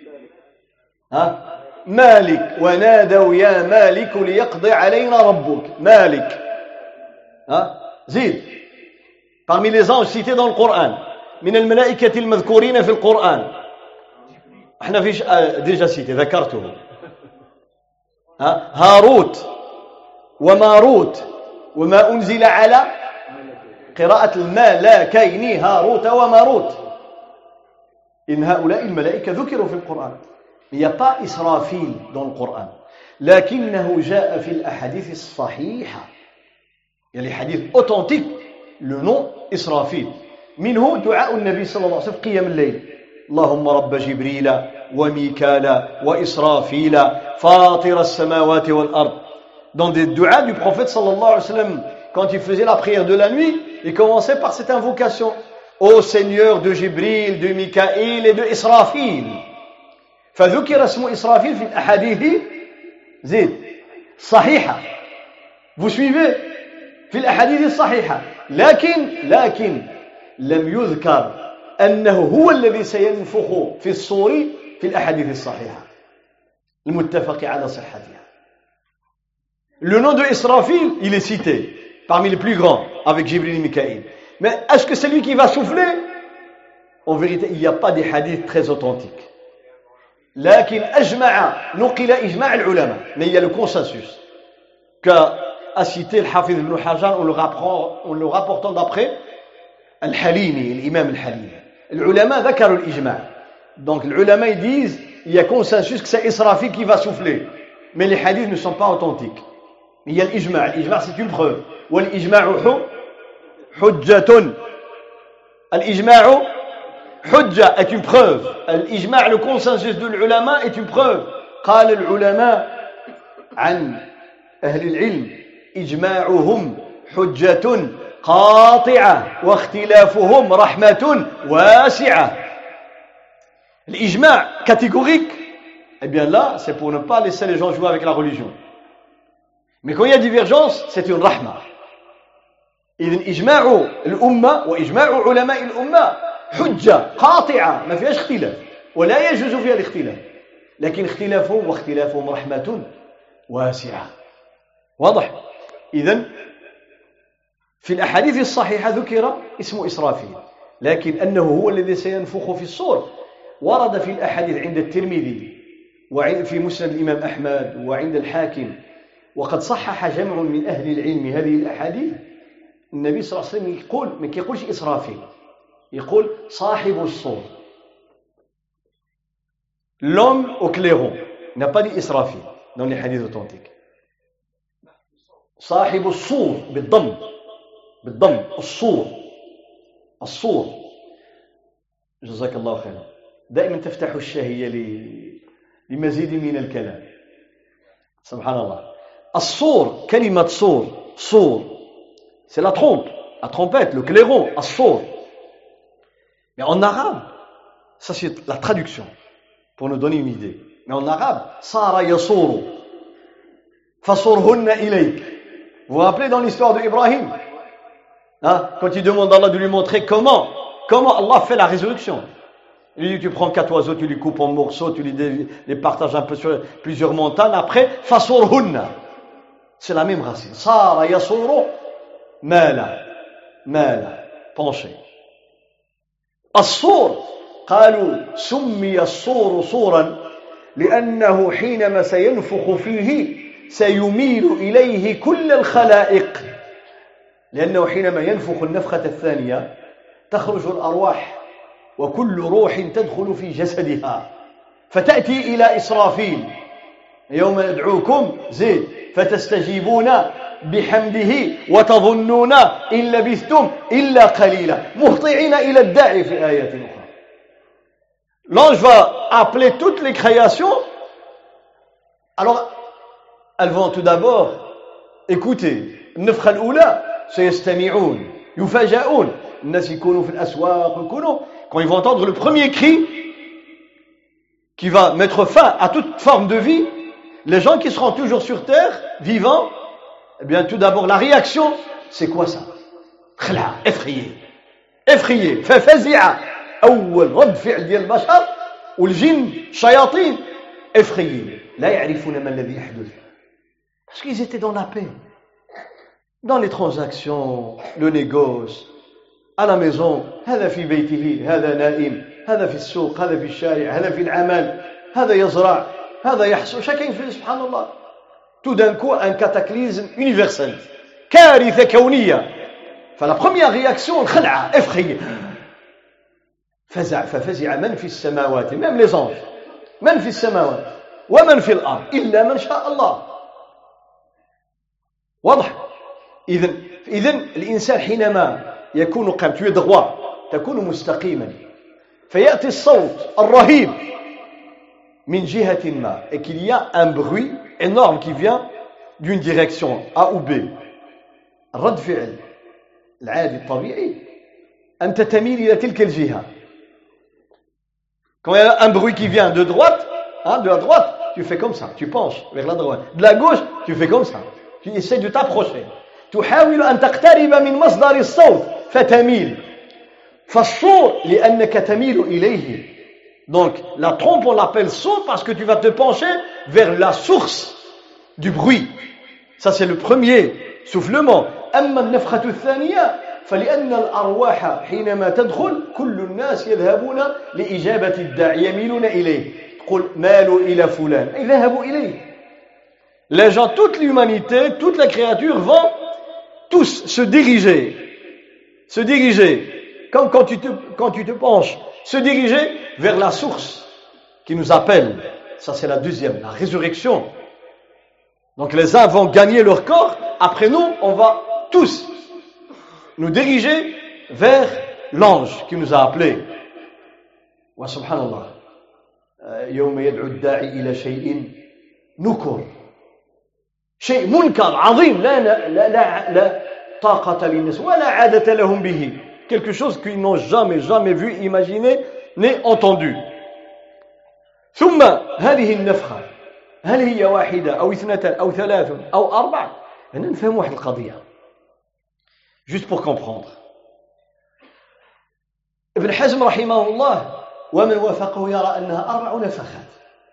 ها مالك ونادوا يا مالك ليقضي علينا ربك، مالك. ها زيد parmi les anges cités dans le Coran من الملائكة المذكورين في القرآن احنا فيش déjà cité ذكرته. ها هاروت وماروت وما أنزل على قراءة الملكين هاروت وماروت، إن هؤلاء الملائكة ذكروا في القرآن. Il n'y a pas إسرافيل dans le Coran، لكنه جاء في الأحاديث الصحيحة، يعني حديث authentique le nom إسرافيل. منه دعاء النبي صلى الله عليه وسلم قيام الليل، اللهم رب جبريل وميكال وإسرافيل فاطر السماوات والأرض. Dans des duas du prophète sallallahu alayhi wa sallam, quand il faisait la prière de la nuit, il commençait par cette invocation: Ô Seigneur de Jibril, de Mikaïl et de Israfil. فذكر اسم إسرافيل في الأحاديث زيد صحيحة. Vous suivez؟ في الأحاديث الصحيحة، لكن لكن لم يذكر أنه هو الذي سينفخ في الصور في الأحاديث الصحيحة المتفق على صحتها. Le nom de Israfil, il est cité parmi les plus grands avec Jibril et Mikaïl. Mais est-ce que c'est lui qui va souffler? En vérité, il n'y a pas des hadiths très authentiques. لكن أجمع نقل إجماع العلماء، mais il y a le consensus qu'a cité le Hafiz ibn Hajar en le, en le rapportant d'après Al-Halimi, l'imam Al-Halimi. Les ulama ذكروا الإجماع. Donc les ulama ils disent il y a consensus que c'est Israfil qui va souffler, mais les hadiths ne sont pas authentiques. Il y a l'ijma', l'ijma' c'est une preuve. والإجماع حجة. الإجماع حجة est une preuve. الإجماع le consensus de l'ulama est une preuve. قال العلماء عن أهل العلم إجماعهم حجة قاطعة واختلافهم رحمة واسعة. L'ijma' catégorique, eh bien là, c'est pour ne pas laisser les gens jouer avec la religion. Mais quand il y a divergence, c'est une rahma. إذن إجماع الأمة وإجماع علماء الأمة حجة قاطعة ما فيهاش اختلاف ولا يجوز فيها الاختلاف، لكن اختلافهم واختلافهم رحمة واسعة. واضح؟ إذن في الأحاديث الصحيحة ذكر اسم إسرافيل، لكن أنه هو الذي سينفخ في الصور ورد في الأحاديث عند الترمذي وفي مسند الإمام أحمد وعند الحاكم، وقد صحح جمع من أهل العلم هذه الأحاديث. النبي صلى الله عليه وسلم يقول ما كيقولش إسرافيل، يقول صاحب الصور، l'homme au clairon. Il n'a pas dit Israfil dans les hadiths authentiques. صاحب الصور بالضم بالضم الصور الصور. جزاك الله خيرا. دائما تفتح الشهية لمزيد من الكلام. سبحان الله. الصور كلمة صور صور c'est la trompe, la trompette, le clairon, الصور. Mais en arabe, ça c'est la traduction pour nous donner une idée. Mais en arabe, صار يصور فصرهن إليك. Vous vous rappelez dans l'histoire d'Ibrahim, hein, quand il demande à Allah de lui montrer comment, comment Allah fait la résurrection. Il dit, tu prends quatre oiseaux, tu les coupes en morceaux, tu les, les partages un peu sur plusieurs montagnes. Après, fasurhunna. C'est la même racine. Sara yasuru mala. Mala. Penché. الصور قالوا سمي الصور صورا لأنه حينما سينفخ فيه سيميل إليه كل الخلائق لأنه حينما ينفخ النفخة الثانية تخرج الأرواح وكل روح تدخل في جسدها فتأتي إلى إسرافيل يوم ندعوكم زيد فتستجيبون بحمده وتظنون إن لبثتم إلا قليلا مهطعين إلى الداعي في آيات أخرى. L'ange va appeler toutes les créations. Alors, elles vont tout d'abord écouter. النفخة الأولى سيستمعون يفاجئون الناس يكونوا في الأسواق يكونوا quand ils vont entendre le premier cri qui va mettre fin à toute forme de vie, les gens qui seront toujours sur terre, vivants, eh bien tout d'abord la réaction, c'est quoi ça? خلع, effrayé. Effrayé. ففزع. أول رد فعل ديال البشر والجن الشياطين effrayés. لا يعرفون ما الذي يحدث. Parce qu'ils étaient dans la paix. Dans les transactions, le négoce, à la maison, هذا في بيته, هذا نائم, هذا في السوق, هذا في الشارع, هذا في العمل, هذا يزرع, هذا يحصل, chacun fait subhanallah. Tout d'un coup, un cataclysme universel. كارثة كونية. فلا première réaction, الخلعة, effrayé. فزع ففزع من في السماوات, même les anges, من في السماوات, ومن في الأرض, إلا من شاء الله. واضح؟ إذن إذن الإنسان حينما يكون قائم tu es droit تكون مستقيما فيأتي الصوت الرهيب من جهة ما et qu'il y a un bruit énorme qui vient d'une direction A ou B. رد فعل العادي الطبيعي أنت تميل إلى تلك الجهة. Quand il y a un bruit qui vient de droite, hein, de la droite, tu fais comme ça, tu penches vers la droite. De la gauche, tu fais comme ça. Tu essaies de t'approcher. تحاول أن تقترب من مصدر الصوت فتميل. فالصور لأنك تميل إليه. Donc la trompe on l'appelle son parce que tu vas te pencher vers la source du bruit. Ça c'est le premier soufflement. أما النفخة الثانية فلأن الأرواح حينما تدخل كل الناس يذهبون لإجابة الداعي يميلون إليه. تقول مالوا إلى فلان أي ذهبوا إليه. Les gens, toute l'humanité, toute la créature vont tous se diriger, se diriger, comme quand tu te, quand tu te penches, se diriger vers la source qui nous appelle. Ça c'est la deuxième, la résurrection. Donc les uns vont gagner leur corps, après nous, on va tous nous diriger vers l'ange qui nous a appelés. Wa subhanallah. يوم يدعو الداعي إلى شيء نكر. شيء منكر عظيم لا لا لا لا طاقة للناس ولا عادة لهم به. Quelque chose qu'ils n'ont jamais jamais vu, imaginé, ni entendu. ثم هذه النفخة هل هي واحدة أو اثنتان أو ثلاث أو أربع؟ هنا نفهم واحد القضية. Juste pour comprendre. ابن حزم رحمه الله ومن وافقه يرى أنها أربع نفخات.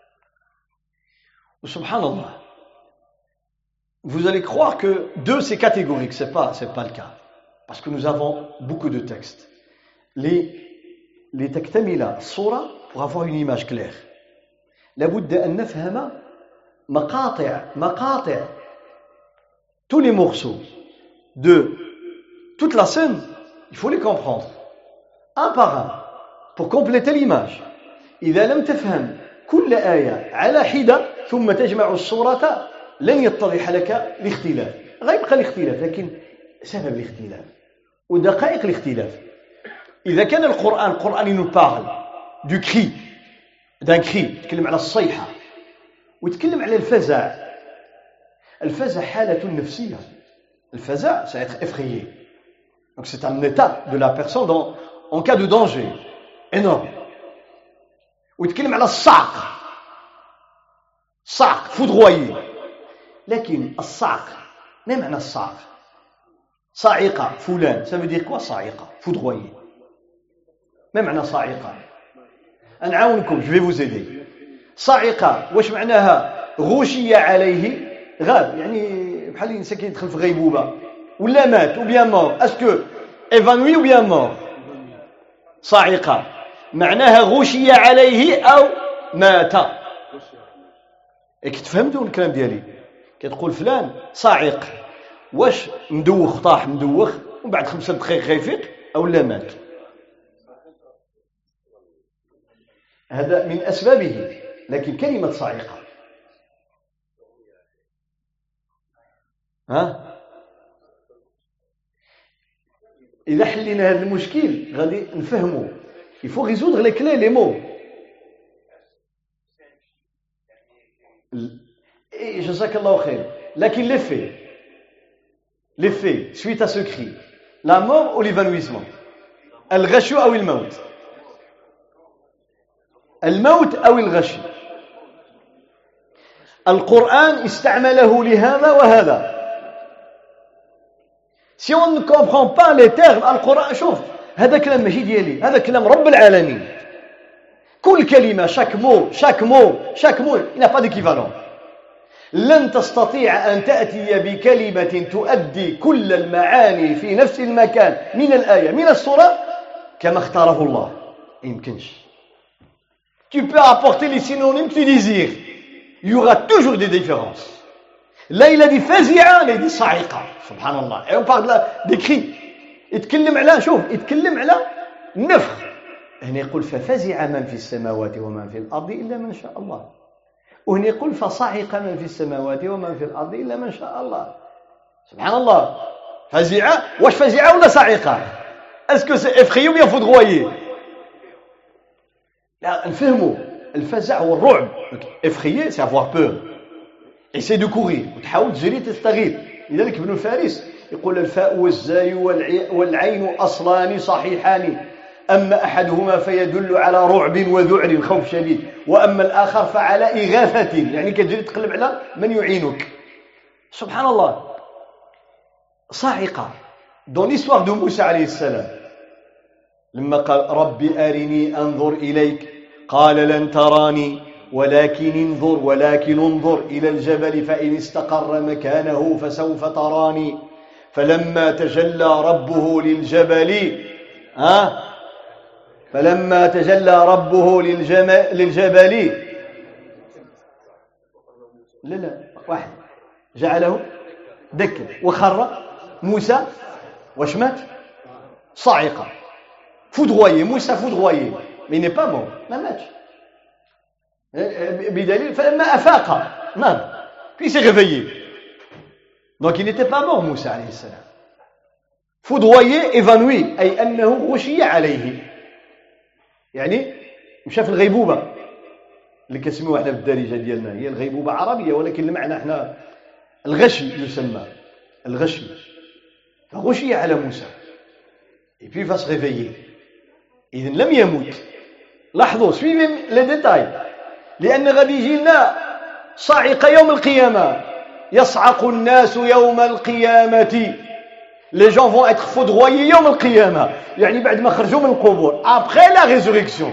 وسبحان الله. Vous allez croire que deux c'est catégorique, c'est pas c'est pas le cas parce que nous avons beaucoup de textes. Les les تكتمل الصورة pour avoir une image claire. لابد أن نفهم مقاطع مقاطع tous les morceaux de toute la scène, il faut les comprendre un par un pour compléter l'image. إذا لم تفهم كل آية على حدة ثم تجمع الصورة لن يتضح لك الاختلاف. غيبقى الاختلاف لكن سبب الاختلاف ودقائق الاختلاف. إذا كان القرآن القرآن nous parle du cri d'un cri يتكلم على الصيحة ويتكلم على الفزع. الفزع حالة نفسية. الفزع c'est être effrayé. Donc c'est un état de la personne dans, en cas de danger énorme. ويتكلم على الصعق. صعق foudroyé. لكن الصعق ما معنى الصعق؟ صاعقة فلان ça veut dire quoi صاعقة foudroyé. ما معنى صاعقة؟ نعاونكم. je vais vous aider. صاعقة واش معناها؟ غشي عليه، غاب يعني بحال الانسان كيدخل في غيبوبة ولا مات ou bien mort. est-ce que évanoui ou bien mort؟ صاعقة معناها غشي عليه أو مات. كي تفهمتوا الكلام ديالي كتقول فلان صاعق، واش مدوخ طاح مدوخ ومن بعد خمسة دقائق غيفيق أو لا مات. هذا من أسبابه. لكن كلمة صاعقة ها إذا حلينا هذا المشكل غادي نفهموا. il faut résoudre les clés, les mots. جزاك الله خير. لكن les faits, les faits suite à ce cri, la mort ou l'évanouissement, الغش أو الموت، الموت أو الغش. القرآن استعمله لهذا وهذا. si on ne comprend pas les termes القرآن، شوف هذا كلام ماشي ديالي، هذا كلام رب العالمين. كل كلمة chaque mot chaque mot chaque mot il n'a pas d'équivalent. لن تستطيع أن تأتي بكلمة تؤدي كل المعاني في نفس المكان من الآية من السورة كما اختاره الله. يمكنش. tu peux apporter les synonymes que tu désires, il y aura toujours des différences. là il a dit فزعة، là il dit صاعقة. سبحان الله. et on parle des cris. يتكلم على، شوف يتكلم على النفخ. هنا يقول ففزع من في السماوات ومن في الأرض إلا من شاء الله، وهنا يقول فصعق من في السماوات ومن في الأرض إلا من شاء الله. سبحان الله. فزع، واش فزع ولا صعقة؟ est-ce que c'est effrayé ou bien foudroyé؟ لا نفهموا الفزع والرعب. effrayé c'est avoir peur، essayer de courir وتحاول تجري تستغيث. لذلك ابن الفارس يقول الفاء والزاي والعين أصلان صحيحان، أما أحدهما فيدل على رعب وذعر خوف شديد، وأما الآخر فعلى إغاثة، يعني كتجري تقلب على من يعينك. سبحان الله. صاعقة. dans l'histoire de موسى عليه السلام لما قال ربي أرني أنظر إليك قال لن تراني ولكن انظر ولكن انظر إلى الجبل فإن استقر مكانه فسوف تراني فلما تجلى ربه للجبل ها فلما تجلى ربه للجبل لا لا واحد جعله دكا وخر موسى واش مات صاعقة foudroyé. موسى foudroyé mais il n'est pas mort، ما ماتش بدليل فلما أفاق نام puis il s'est réveillé. donc il n'était pas mort موسى عليه السلام. foudroyé évanoui أي أنه غشي عليه، يعني مشى في الغيبوبة اللي كنسميوها احنا بالدارجة ديالنا، هي الغيبوبة عربية ولكن المعنى احنا الغشي يسمى الغشي. فغشي على موسى et puis il va se réveiller. إذن لم يموت. لاحظوا suivez les détails لأن غادي يجي لنا صاعقة يوم القيامة. يصعق الناس يوم القيامة. les gens vont être foudroyés يوم القيامة، يعني بعد ما خرجوا من القبور après la résurrection.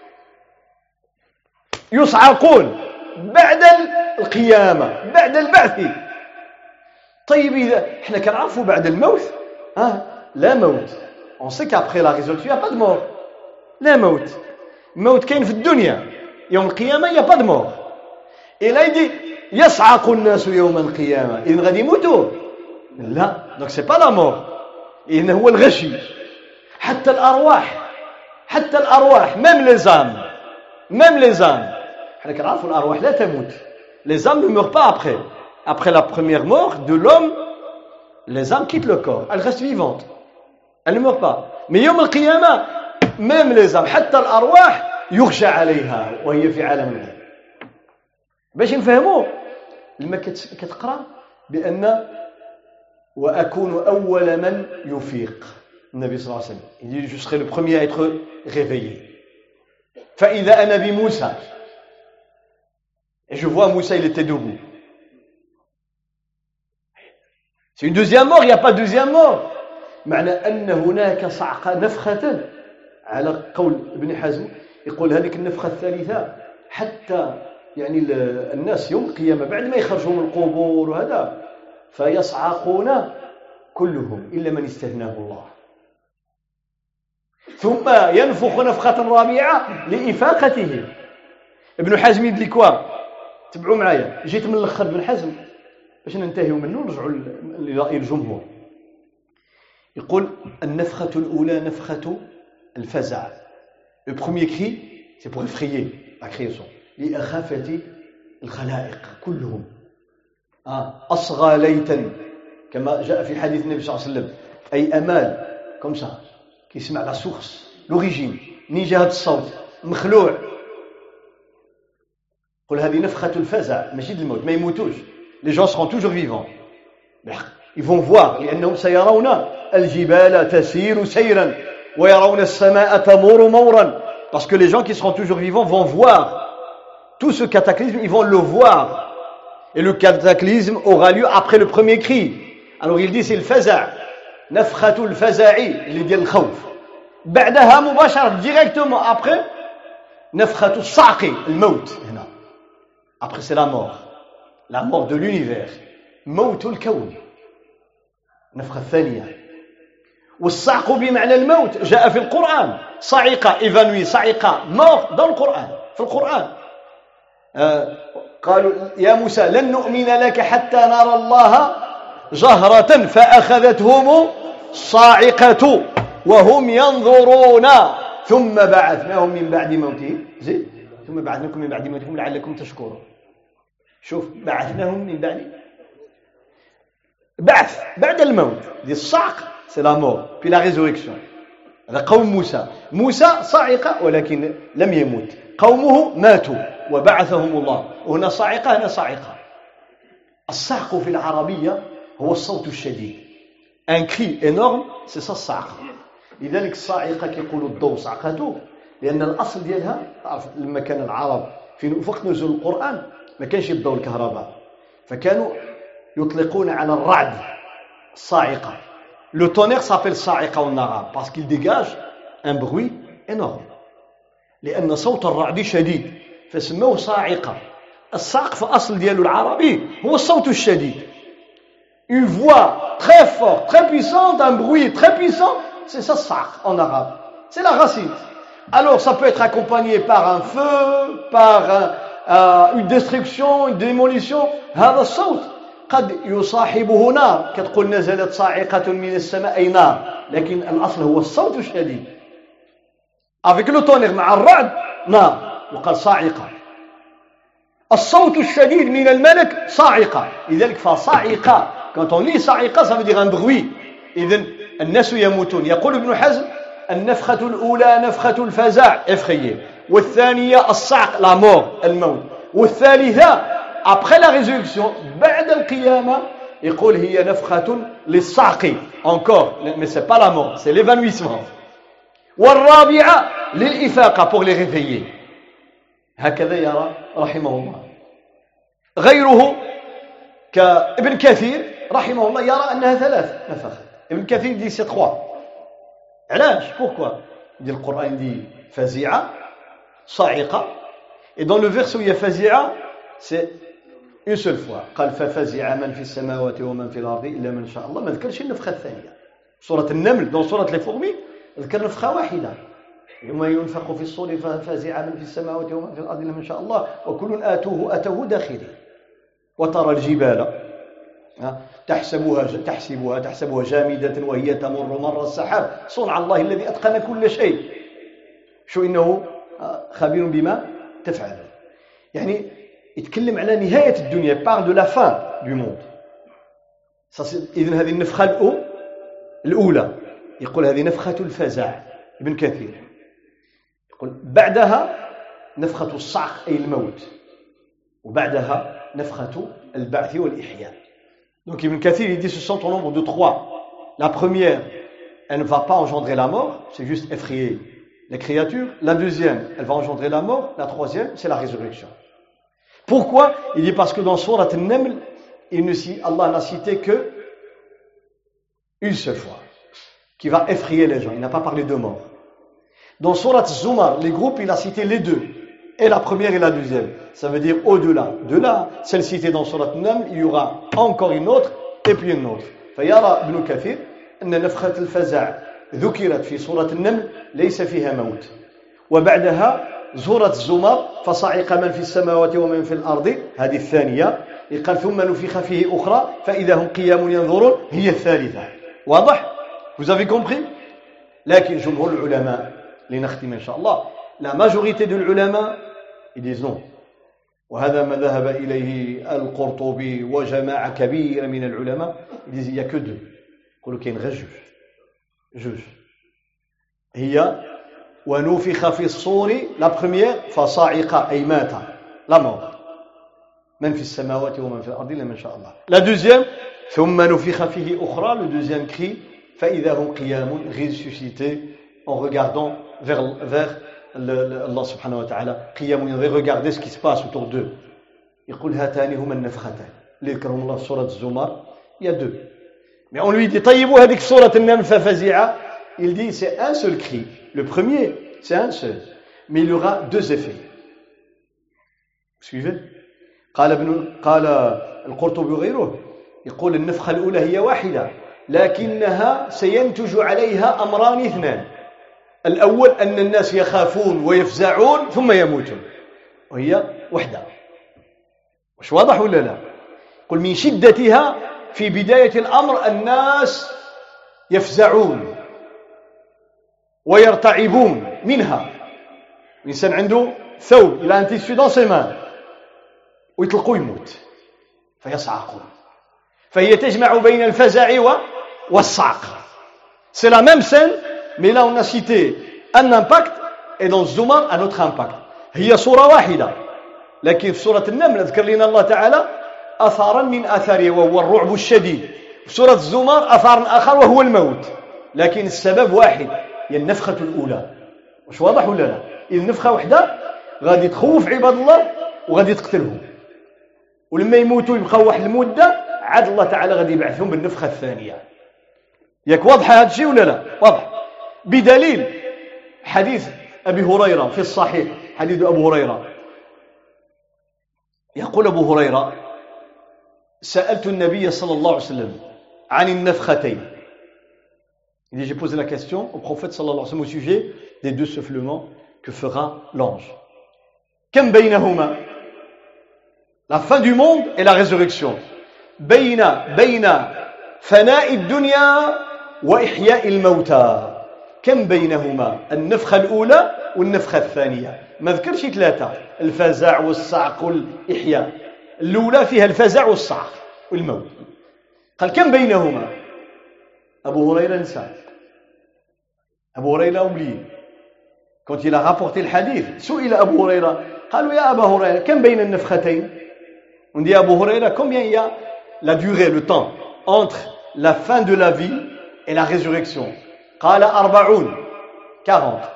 يصعقون بعد القيامة بعد البعث. طيب إذا احنا كنعرفوا بعد الموت ها لا موت. on sait qu'après la résurrection il n'y a pas de mort. لا موت. الموت كاين في الدنيا، يوم القيامة il n'y a pas de mort. et là il dit يصعق الناس يوم القيامة. إذن غادي يموتوا؟ لا. donc c'est pas la mort. إذن هو الغشي. حتى الأرواح حتى الأرواح même les âmes même les âmes احنا كنعرفوا الأرواح لا تموت. les âmes ne meurent pas après après la première mort de l'homme. les âmes quittent le corps, elles restent vivantes, elles ne meurent pas. mais يوم القيامة même les âmes حتى الأرواح يغشى عليها وهي في عالم الغيب. باش نفهموا لما كتقرأ بأن وأكون أول من يفيق. النبي صلى الله عليه وسلم il dit je serai le premier à être réveillé. فإذا أنا بموسى et je vois Moussa il était debout. c'est une deuxième mort, il n'y a pas de deuxième mort. معنى أن هناك صعقة نفخة على قول ابن حزم يقول هذيك النفخة الثالثة حتى يعني الناس يوم القيامة بعد ما يخرجوا من القبور وهذا فيصعقون كلهم إلا من استثناه الله، ثم ينفخ نفخة رابعة لإفاقته. ابن حزم يدلي كوا تبعوا معايا، جيت من الأخر ابن حزم باش ننتهيوا منه نرجعوا لرأي الجمهور. يقول النفخة الأولى نفخة الفزع. Le premier cri c'est pour effrayer la création لإخافة الخلائق كلهم. آه. أصغى ليتا كما جاء في حديث النبي صلى الله عليه وسلم، أي أمال comme ça qui يسمع la source l'origine منين جا هذا الصوت مخلوع. قل هذه نفخة الفزع ماشي الموت، ما يموتوش، les gens seront toujours vivants، ils vont voir لأنهم سيرون الجبال تسير سيرا ويرون السماء تمور مورا، parce que les gens qui seront toujours vivants vont voir tout ce cataclysme, ils vont le voir, et le cataclysme aura lieu après le premier cri. Alors il dit c'est le faza', نفخة الفزع اللي ديال الخوف، بعدها مباشرة directement après نفخة الصعق الموت هنا. Après c'est la mort, la mort de l'univers، موت الكون، نفخة الثانية. والصعق بمعنى الموت جاء في القرآن، صعق évanoui، صعق mort dans le Coran، في القرآن. آه قالوا يا موسى لن نؤمن لك حتى نرى الله جهرة فأخذتهم الصاعقة وهم ينظرون ثم بعثناهم من بعد موتهم، زيد ثم بعثناكم من بعد موتهم لعلكم تشكرون. شوف بعثناهم من بعد بعث بعد الموت دي الصعق c'est la mort puis la résurrection. هذا قوم موسى، موسى صعق ولكن لم يموت، قومه ماتوا وبعثهم الله، وهنا صاعقة هنا صاعقة. الصعق في العربية هو الصوت الشديد، un cri énorme c'est ça الصعق. لذلك الصاعقة كيقولوا الضوء صعقته، لأن الأصل ديالها تعرف لما كان العرب في وقت نزول القرآن ما كانش يبداو الكهرباء، فكانوا يطلقون على الرعد الصاعقة. Le tonnerre s'appelle صاعقة en arabe parce qu'il dégage un bruit énorme، لأن صوت الرعد شديد فسموه صاعقة. الصعق في أصل ديالو العربي هو الصوت الشديد، une voix très forte, très puissante, un bruit très puissant, c'est ça الصعق en arabe, c'est la racine. Alors ça peut être accompagné par un feu, par un, euh, une destruction, une démolition. هذا الصوت قد يصاحبه نار، كتقول نزلت صاعقة من السماء أي نار، لكن الأصل هو الصوت الشديد. avec le tonnerre مع الرعد نار وقال صاعقة. الصوت الشديد من الملك صاعقة، لذلك فصاعقة quand on lit صاعقة ça veut dire un bruit. إذن الناس يموتون. يقول ابن حزم النفخة الأولى نفخة الفزع effrayé، والثانية الصعق la mort الموت، والثالثة après la résurrection بعد القيامة يقول هي نفخة للصعق encore mais c'est pas la mort c'est l'évanouissement، والرابعة للإفاقة pour les réveiller. هكذا يرى رحمه الله. غيره كابن كثير رحمه الله يرى أنها ثلاث نفخ. ابن كثير دي سي trois. علاش pourquoi دي القرآن دي فزيعة صاعقة، et dans le verset où il y a فزيعة c'est une seule fois، قال ففزع من في السماوات ومن في الأرض إلا من شاء الله. ما ذكرش النفخة الثانية. سورة النمل dans سورة les fourmis ذكر نفخة واحدة، يوم ينفخ في الصور ففزع من في السماوات ومن في الأرض إلا من شاء الله وكل آتوه أتوه داخلين. وترى الجبال تحسبها تحسبها تحسبها جامدة وهي تمر مر السحاب صنع الله الذي أتقن كل شيء شو إنه خبير بما تفعل. يعني يتكلم على نهاية الدنيا، parle de la fin du monde. إذن هذه النفخة الأولى يقول هذه نفخة الفزع. ابن كثير يقول بعدها نفخة الصعق أي الموت، وبعدها نفخة البعث والإحياء. Donc Ibn Kathir il dit ce sont au nombre de trois. La première, elle ne va pas engendrer la mort, c'est juste effrayer les créatures. La deuxième, elle va engendrer la mort. La troisième, c'est la résurrection. Pourquoi? Il dit parce que dans Surat An-Naml, il ne cite, Allah n'a cité que une seule fois, qui va effrayer les gens. Il n'a pas parlé de mort. Dans Sourate Zumar, les groupes, il a cité les deux, et la première et la deuxième. Ça veut dire au-delà. De là, celle citée dans Sourate Naml, il y aura encore une autre, et puis une autre. فيرى ابن كثير أن نفخة الفزع ذكرت في سورة النمل ليس فيها موت. وبعدها سورة الزمر فصعق من في السماوات ومن في الأرض، هذه الثانية. قال ثم نفخ فيه أخرى فإذا هم قيام ينظرون، هي الثالثة. واضح؟ Vous avez compris؟ لكن جمهور العلماء لنختم إن شاء الله، la majorité de العلماء ils disent non. وهذا ما ذهب إليه القرطبي وجماعة كبيرة من العلماء. ils disent il n'y a que deux. يقولوا كاين غير جوج جوج هي ونفخ في الصور la première فصاعقة أي مات la mort من في السماوات ومن في الأرض إلا من شاء الله. La deuxième ثم نفخ فيه أخرى, le deuxième cri فإذا هم قيام ressuscités en regardant vers, vers le, le, Allah subhanahu wa ta'ala. قيام ينظر, regardez ce qui se passe autour d'eux. يقول هاتان هما النفختان اللي ذكرهم الله في سورة الزمر. Il y a deux. Mais on lui dit طيبوا هذيك سورة النمل ففزع. Il dit c'est un seul cri. Le premier c'est un seul, mais il y aura deux effets. Vous suivez? قال ابن قال القرطبي وغيره يقول النفخة الأولى هي واحدة لكنها سينتج عليها أمران اثنان. الأول أن الناس يخافون ويفزعون ثم يموتون, وهي وحدة. مش واضح ولا لا؟ قل من شدتها في بداية الأمر الناس يفزعون ويرتعبون منها. الإنسان عنده ثوب إلى أن تسفي dans ses mains ويطلقوا يموت فيصعقون. فهي تجمع بين الفزع والصعق. C'est la même scène, mais là on a cité un impact et dans Zumar un autre impact. هي صورة واحدة, لكن في سورة النمل ذكر لنا الله تعالى أثارا من آثاره وهو الرعب الشديد. في سورة الزمر أثار آخر وهو الموت, لكن السبب واحد, هي النفخة الأولى. مش واضح ولا لا؟ إذا النفخة واحدة غادي تخوف عباد الله وغادي تقتلهم, ولما يموتوا يبقوا واحد المدة عاد الله تعالى غادي يبعثهم بالنفخة الثانية. ياك واضحة هذا الشيء ولا لا؟ واضح. بدليل حديث أبي هريرة في الصحيح, حديث أبو هريرة يقول أبو هريرة سألت النبي صلى الله عليه وسلم عن النفختين. Il dit, j'ai posé la question au prophète sallallahu alayhi wa sallam au sujet des deux soufflements que fera l'ange. كم بينهما, la fin du monde et la résurrection. بين بين فناء الدنيا وإحياء الموتى. كم بينهما النفخة الأولى والنفخة الثانية. ما ذكرش ثلاثة, الفزع والصعق والإحياء. الأولى فيها الفزع والصعق والموت. قال كم بينهما. أبو هريرة نسى. أبو هريرة أوبلي. Quand il a rapporté le hadith, سئل أبو هريرة, قالوا يا أبا هريرة كم بين النفختين. On dit à Abu Huraira, combien il y a la durée, le temps entre la fin de la vie et la résurrection. قال أربعون, quarante.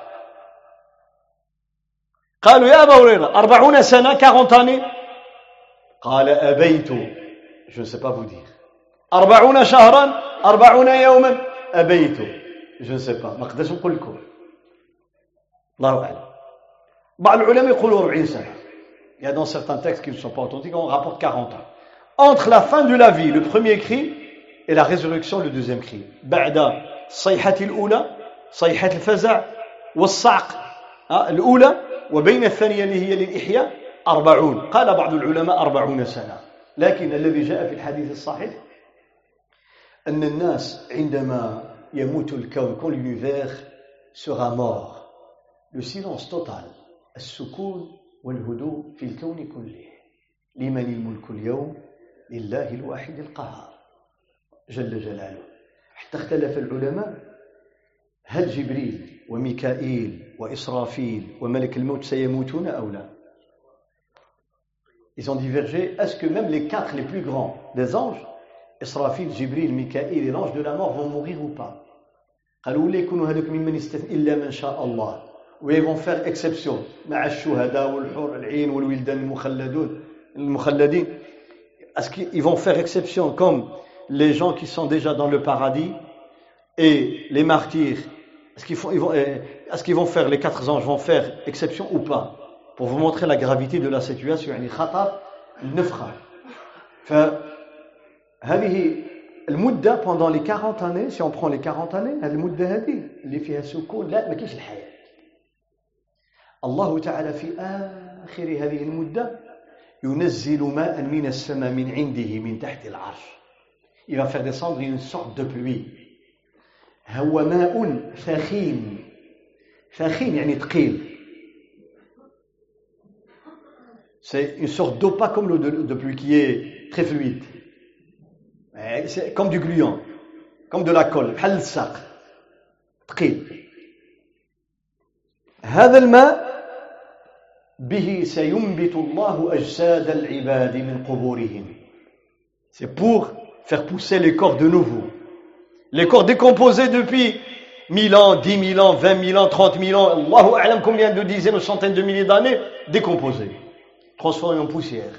قالوا يا أبا هريرة أربعون سنة, quarante années. قال أبيت, je ne sais pas vous dire. أربعون شهرا, أربعون يوما, أبيت, je ne sais pas. ما قدرش نقول لكم. الله أعلم. بعض العلماء يقولوا أربعين سنة. Il y a dans certains textes qui ne sont pas authentiques, on rapporte quarante ans. Entre la fin de la vie, le premier cri, et la résurrection, le deuxième cri. بعد صيحة الأولى, صيحة الفزع والصعق الأولى, وبين الثانية اللي هي للإحياء أربعون. قال بعض العلماء أربعون سنة. لكن الذي جاء في الحديث الصحيح أن الناس عندما يموت الكون, quand l'univers sera mort, le silence total, السكون والهدوء في الكون كله. لمن الملك اليوم لله الواحد القهار جل جلاله. حتى اختلف العلماء هل جبريل وميكائيل وإسرافيل وملك الموت سيموتون أو لا. Ils ont divergé. Est-ce que même les quatre les plus grands des anges, إسرافيل, جبريل, ميكائيل et l'ange de la mort, vont mourir ou pas. قالوا لا يكونوا هذوك ممن يستثنى إلا من شاء الله. Ou ils vont faire exception مع الشهداء والحور العين والولدان المخلدون المخلدين. Est-ce qu'ils vont faire exception comme les gens qui sont déjà dans le paradis et les martyrs Est-ce qu'ils, font, ils vont, est-ce qu'ils vont faire, les quatre anges vont faire exception ou pas? Pour vous montrer la gravité de la situation. يعني خطر النفخة. فهذه المدة pendant les quarante années, si on prend les quarante années, المدة هذه اللي فيها سكون لا ما كاينش الحياة. الله تعالى في آخر هذه المدة ينزل ماء من السماء من عنده من تحت العرش. Il va faire descendre une sorte de pluie. هو ماء ثخين. ثخين يعني ثقيل. C'est une sorte d'eau, pas comme l'eau de, de pluie qui est très fluide. C'est comme du gluant, comme de la colle. بحال الساق. ثقيل. هذا الماء به سينبت الله أجساد العباد من قبورهم. C'est pour faire pousser les corps de nouveau. Les corps décomposés depuis mille ans, dix mille ans, vingt mille ans, trente mille ans, Allahu a'lam combien de dizaines ou centaines de milliers d'années, décomposés, transformés en poussière.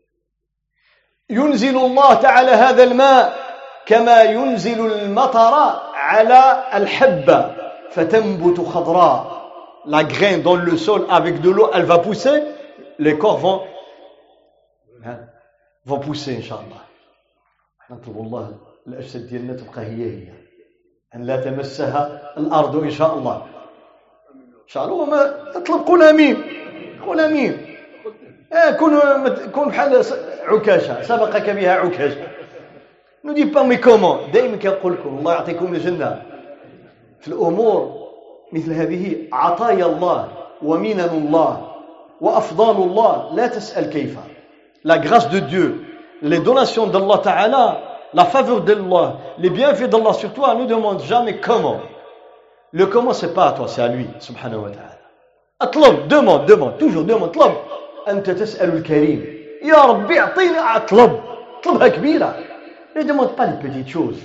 ينزل الله تعالى هذا الماء كما ينزل المطر على الحبة فتنبت خضراء. La graine dans le sol avec de l'eau, elle va pousser, les corps vont, hein, vont pousser, Inch'Allah. نطلب الله الأجساد ديالنا تبقى هي هي أن لا تمسها الأرض إن شاء الله. إن شاء الله وما تطلب قول آمين قول آمين. كون كون بحال عكاشة سبقك بها عكاشة. نو دي با مي كومون. دائما كنقول لكم الله يعطيكم الجنة. في الأمور مثل هذه عطايا الله ومنن الله وأفضال الله لا تسأل كيف. La grâce de Dieu, les donations d'Allah Ta'ala, la faveur d'Allah, les bienfaits d'Allah sur toi, ne demande jamais comment. Le comment, c'est pas à toi, c'est à lui, subhanahu wa ta'ala. اطلب, demande, demande, toujours demande, اطلب. أنت تسأل الكريم. يا ربي اعطيني اطلب. اطلبها كبيرة. Ne demande pas les petites choses.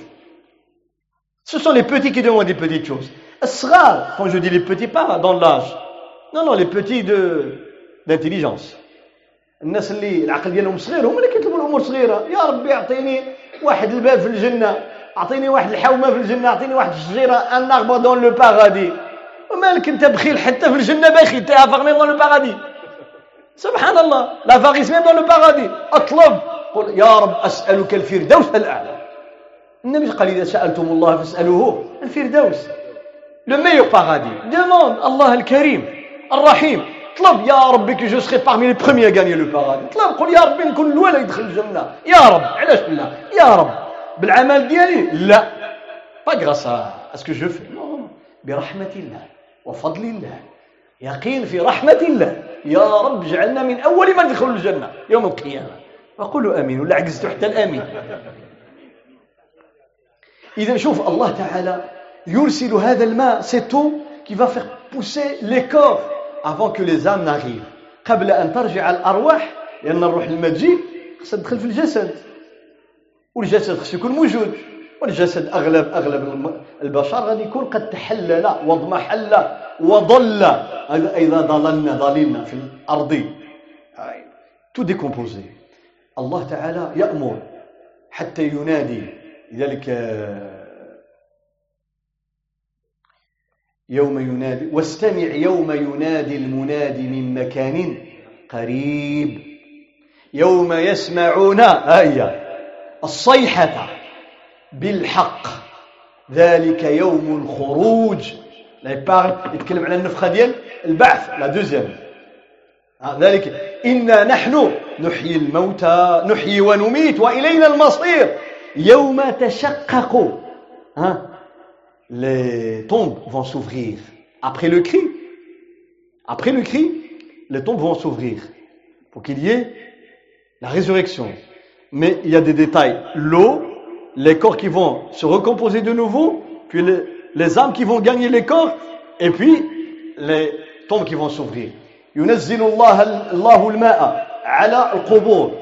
Ce sont les petits qui demandent des petites choses. الصغار, quand je dis les petits, pas dans l'âge. Non, non, les petits de, d'intelligence. الناس اللي العقل ديالهم صغير هم اللي كيطلبوا الامور صغيره. يا ربي اعطيني واحد الباب في الجنه، اعطيني واحد الحومه في الجنه، اعطيني واحد الشجره ان arbre dans le paradis. ومالك انت بخيل حتى في الجنه باخي انت افغني dans le paradis. سبحان الله. l'avarice même dans le paradis. اطلب قل يا رب اسالك الفردوس الاعلى. النبي قال اذا سالتم الله فاسالوه الفردوس. le meilleur paradis. demande Allah الكريم الرحيم. طلب يا ربي que je serai parmi les premiers à gagner le paradis. طلب قل يا ربي نكون الأول يدخل الجنة. يا رب علاش لا؟ يا رب بالعمل ديالي؟ لا. pas grâce à ce que je fais. non. برحمة الله وفضل الله. يقين في رحمة الله. يا رب اجعلنا من أول من يدخل الجنة يوم القيامة. وقولوا آمين ولا عجزتوا حتى الآمين. إذا شوف الله تعالى يرسل هذا الماء cette eau qui va faire pousser les corps avant que les âmes n'arrivent. قبل أن ترجع الأرواح لأن الروح لما تجي خصها تدخل في الجسد والجسد خصو يكون موجود والجسد أغلب أغلب البشر غادي يكون قد تحلل واضمحل وضل إذا ضللنا ضللنا في الأرض tout décomposé. الله تعالى يأمر حتى ينادي. لذلك يوم ينادي واستمع يوم ينادي المنادي من مكان قريب يوم يسمعون هيا الصيحة بالحق ذلك يوم الخروج. لا يبارك يتكلم على النفخة ديال البعث لا دوزيام. ذلك إنا نحن نحيي الموتى نحيي ونميت وإلينا المصير يوم تشقق. ها les tombes vont s'ouvrir. Après le cri, après le cri, les tombes vont s'ouvrir pour qu'il y ait la résurrection. Mais il y a des détails. L'eau, les corps qui vont se recomposer de nouveau, puis les, les âmes qui vont gagner les corps, et puis les tombes qui vont s'ouvrir. ينزل الله الله الماء على القبور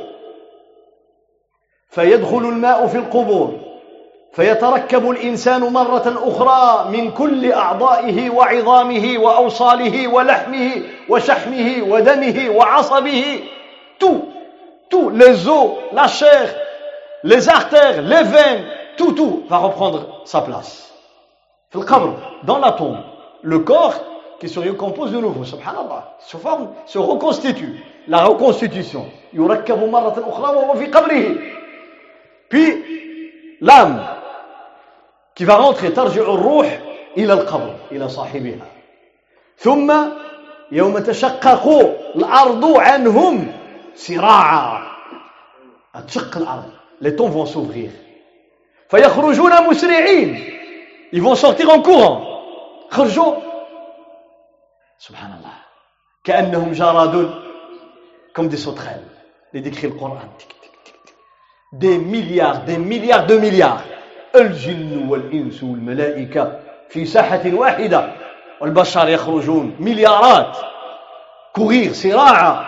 فيدخل الماء في القبور فيتركب الإنسان مرة أخرى من كل أعضائه وعظامه وأوصاله ولحمه وشحمه ودمه وعصبه. Tout, tout, les os, la chair, les artères, les veines, tout, tout va reprendre sa place. في القبر dans la tombe le corps qui se recompose de nouveau subhanallah se forme se reconstitue la reconstitution يركب مرة أخرى وهو في قبره puis l'âme qui va rentrer ترجع الروح إلى القبر إلى صاحبها ثم يوم تشقق الأرض عنهم سراعا تشق الأرض les tombes vont s'ouvrir فيخرجون مسرعين ils vont sortir en courant خرجوا سبحان الله كأنهم جراد comme des sauterelles les décrit le Coran des milliards des milliards de milliards الجن والإنس والملائكة في ساحة واحدة والبشر يخرجون مليارات courir سراعا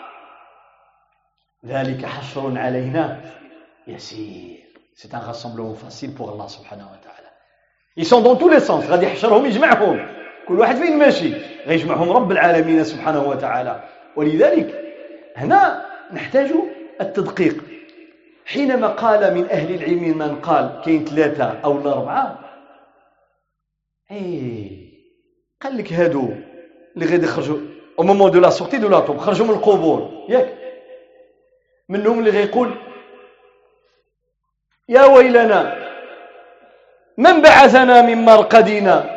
ذلك حشر علينا يسير c'est un rassemblement facile pour Allah subhanahu wa ta'ala ils sont dans tous les sens غادي يحشرهم يجمعهم كل واحد فين ماشي غيجمعهم رب العالمين سبحانه وتعالى ولذلك هنا نحتاج التدقيق حينما قال من أهل العلم من قال كاين ثلاثة أو أربعة ايه قال لك هادو اللي غادي يخرجوا au moment de la sortie de la tombe خرجوا من القبور ياك منهم اللي غيقول يا ويلنا من بعثنا من مرقدنا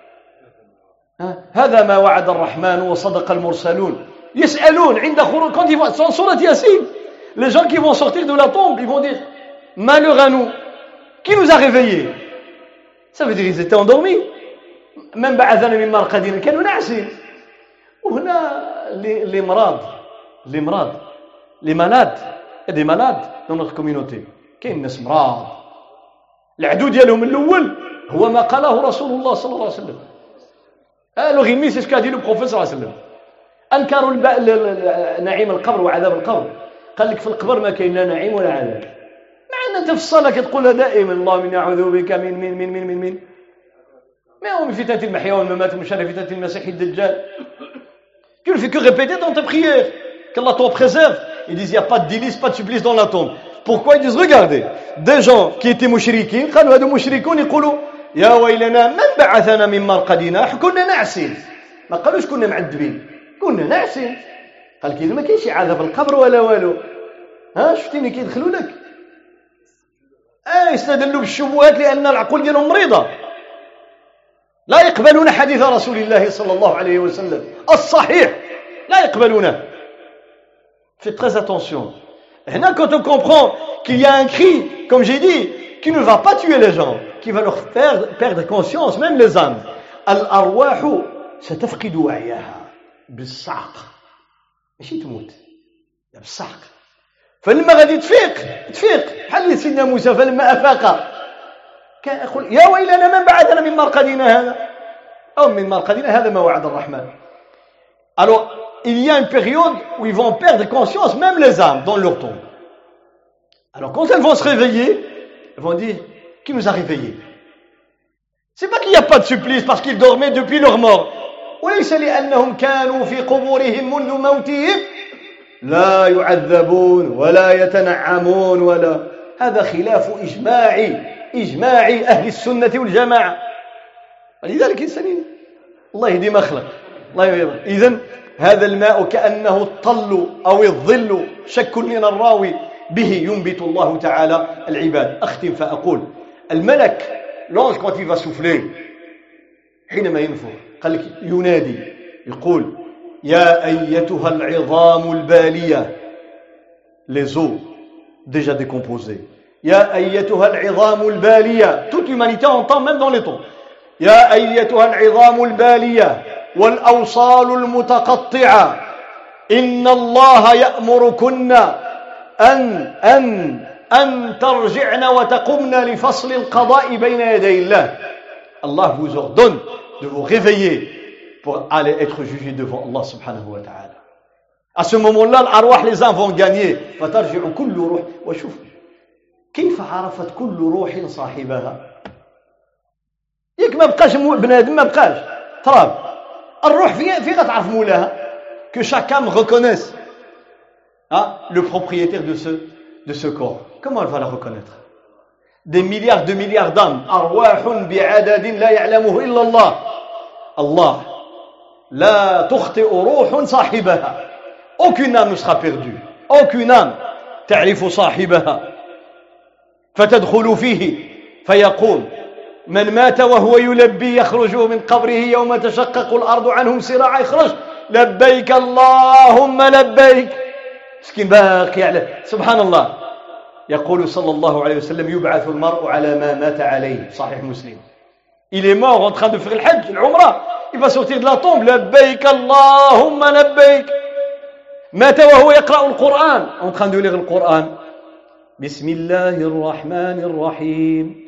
هذا ما وعد الرحمن وصدق المرسلون يسألون عند خروج quand ils vont dans sourate Yasin les gens qui vont sortir de la tombe ils vont dire malheur à nous qui nous a réveillés ça veut dire ils étaient endormis من بعثنا من مرقدنا كانوا ناعسين وهنا les les مرض les مرض les malades il y a des malades dans notre communauté كاين ناس مرض العدو ديالهم الاول هو ما قاله رسول الله صلى الله عليه وسلم قالوا غير ميسي اش كادير البروفيسور صلى الله عليه وسلم انكروا نعيم القبر وعذاب القبر قال لك في القبر ما كاين لا نعيم ولا عذاب مع ان انت في الصلاه كتقولها دائما اللهم اني اعوذ بك من من من من من, من. ما هو من فتنه المحيا والممات ومن شر فتنه المسيح الدجال tu ne fais que répéter dans ta prière qu'Allah te préserve ils disent il n'y a pas de délice pas de supplice dans la tombe pourquoi ils disent regardez des gens qui étaient مشركين قالوا هادو مشركون يقولوا يا ويلنا من بعثنا من مرقدنا كنا ناعسين ما قالوش كنا معذبين كنا ناعسين قال كي ما كاينش عذاب القبر ولا والو ها شفتيني كيدخلوا لك اه يستدلوا بالشبهات لان العقول ديالهم مريضه لا يقبلون حديث رسول الله صلى الله عليه وسلم الصحيح لا يقبلونه faites très attention هنا quand on comprend qu'il y a un cri comme j'ai dit qui ne va pas tuer les gens qui va leur faire perdre conscience même les âmes الأرواح ستفقد وعيها بالصعق ماشي تموت بالصعق فلما غادي تفيق تفيق بحال سيدنا موسى فلما أفاق كان يقول يا ويلنا من بعثنا من مرقدنا هذا أو من مرقدنا هذا ما وعد الرحمن alors il y a une période où ils vont perdre conscience même les âmes dans leur tombe alors quand elles vont se réveiller elles vont dire qui nous a réveillés c'est pas qu'il n'y a pas de supplice parce qu'ils dormaient depuis leur mort وليس لأنهم كانوا في قبورهم منذ موتهم لا يعذبون ولا يتنعمون ولا هذا خلاف إجماعي إجماعي أهل السنة والجماعة لذلك إنسانين الله يهدي ما خلق الله يهدي إذن هذا الماء كأنه الطل أو الظل شك من الراوي به ينبت الله تعالى العباد أختم فأقول الملك l'ange quand il va souffler حينما ينفخ قال لك ينادي يقول يا أيتها العظام البالية les os déjà décomposés يا أيتها العظام البالية toute l'humanité entend même dans les tombes يا أيتها العظام البالية والأوصال المتقطعة إن الله يأمركن أن أن أن ترجعن وتقمن لفصل القضاء بين يدي الله Allah vous ordonne de vous réveiller pour aller être jugé devant Allah subhanahu wa ta'ala. À ce moment-là, l'arwah, les âmes vont gagner. فترجع كل روح وشوف كيف عرفت كل روح صاحبها. ياك ما بقاش بنادم ما بقاش تراب. الروح في في غتعرف مولاها que chacun me reconnaisse. Ah, le propriétaire de ce de ce corps. Comment elle va la reconnaître? des milliards de milliards d'âmes أرواح بعدد لا يعلمه إلا الله الله لا تخطئ روح صاحبها aucune âme ne sera perdue aucune âme تعرف صاحبها فتدخل فيه فيقول من مات وهو يلبي يخرج من قبره يوم تشقق الأرض عنهم سراعا يخرج لبيك اللهم لبيك مسكين باقي على سبحان الله يقول صلى الله عليه وسلم يبعث المرء على ما مات عليه صحيح مسلم il est mort en train de faire le hajj l'umrah il va sortir de la tombe لبيك اللهم لبيك مات وهو يقرأ القرآن en train de lire le Coran بسم الله الرحمن الرحيم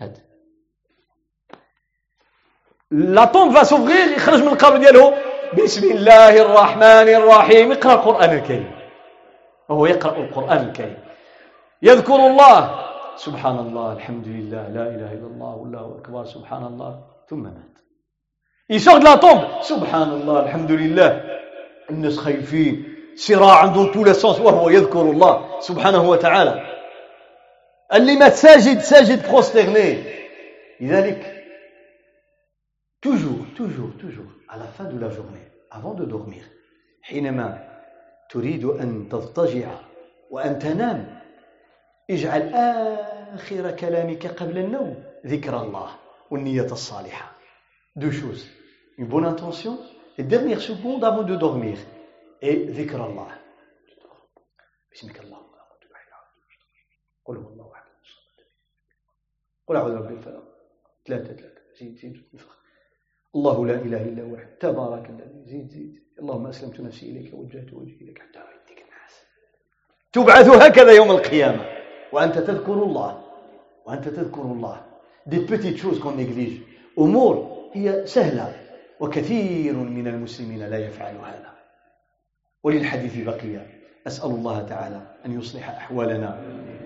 la tombe va s'ouvrir يخرج من القبر دياله بسم الله الرحمن الرحيم يقرأ القرآن الكريم وهو يقرأ القرآن الكريم يذكر الله سبحان الله الحمد لله لا إله إلا الله والله أكبر سبحان الله ثم مات il sort de la tombe سبحان الله الحمد لله الناس خايفين صراعا dans tous les sens وهو يذكر الله سبحانه وتعالى اللي مات ساجد ساجد prosterné لذلك toujours toujours toujours à la fin de la journée avant de dormir حينما تريد أن تضطجع وأن تنام اجعل آخر كلامك قبل النوم ذكر الله والنية الصالحة deux choses une bonne intention les dernières secondes avant de dormir et ذكر الله بسمك اللهم قل هو الله أحد قل أعوذ برب الفلق ثلاثة ثلاثة زيد زيد نفخ الله لا إله إلا هو تبارك الذي زيد زيد اللهم أسلمت نفسي إليك ووجهت وجهي إليك حتى يهديك الناس تبعث هكذا يوم القيامة وأنت تذكر الله وأنت تذكر الله des petites choses qu'on néglige أمور هي سهلة وكثير من المسلمين لا يفعل هذا وللحديث بقية أسأل الله تعالى أن يصلح أحوالنا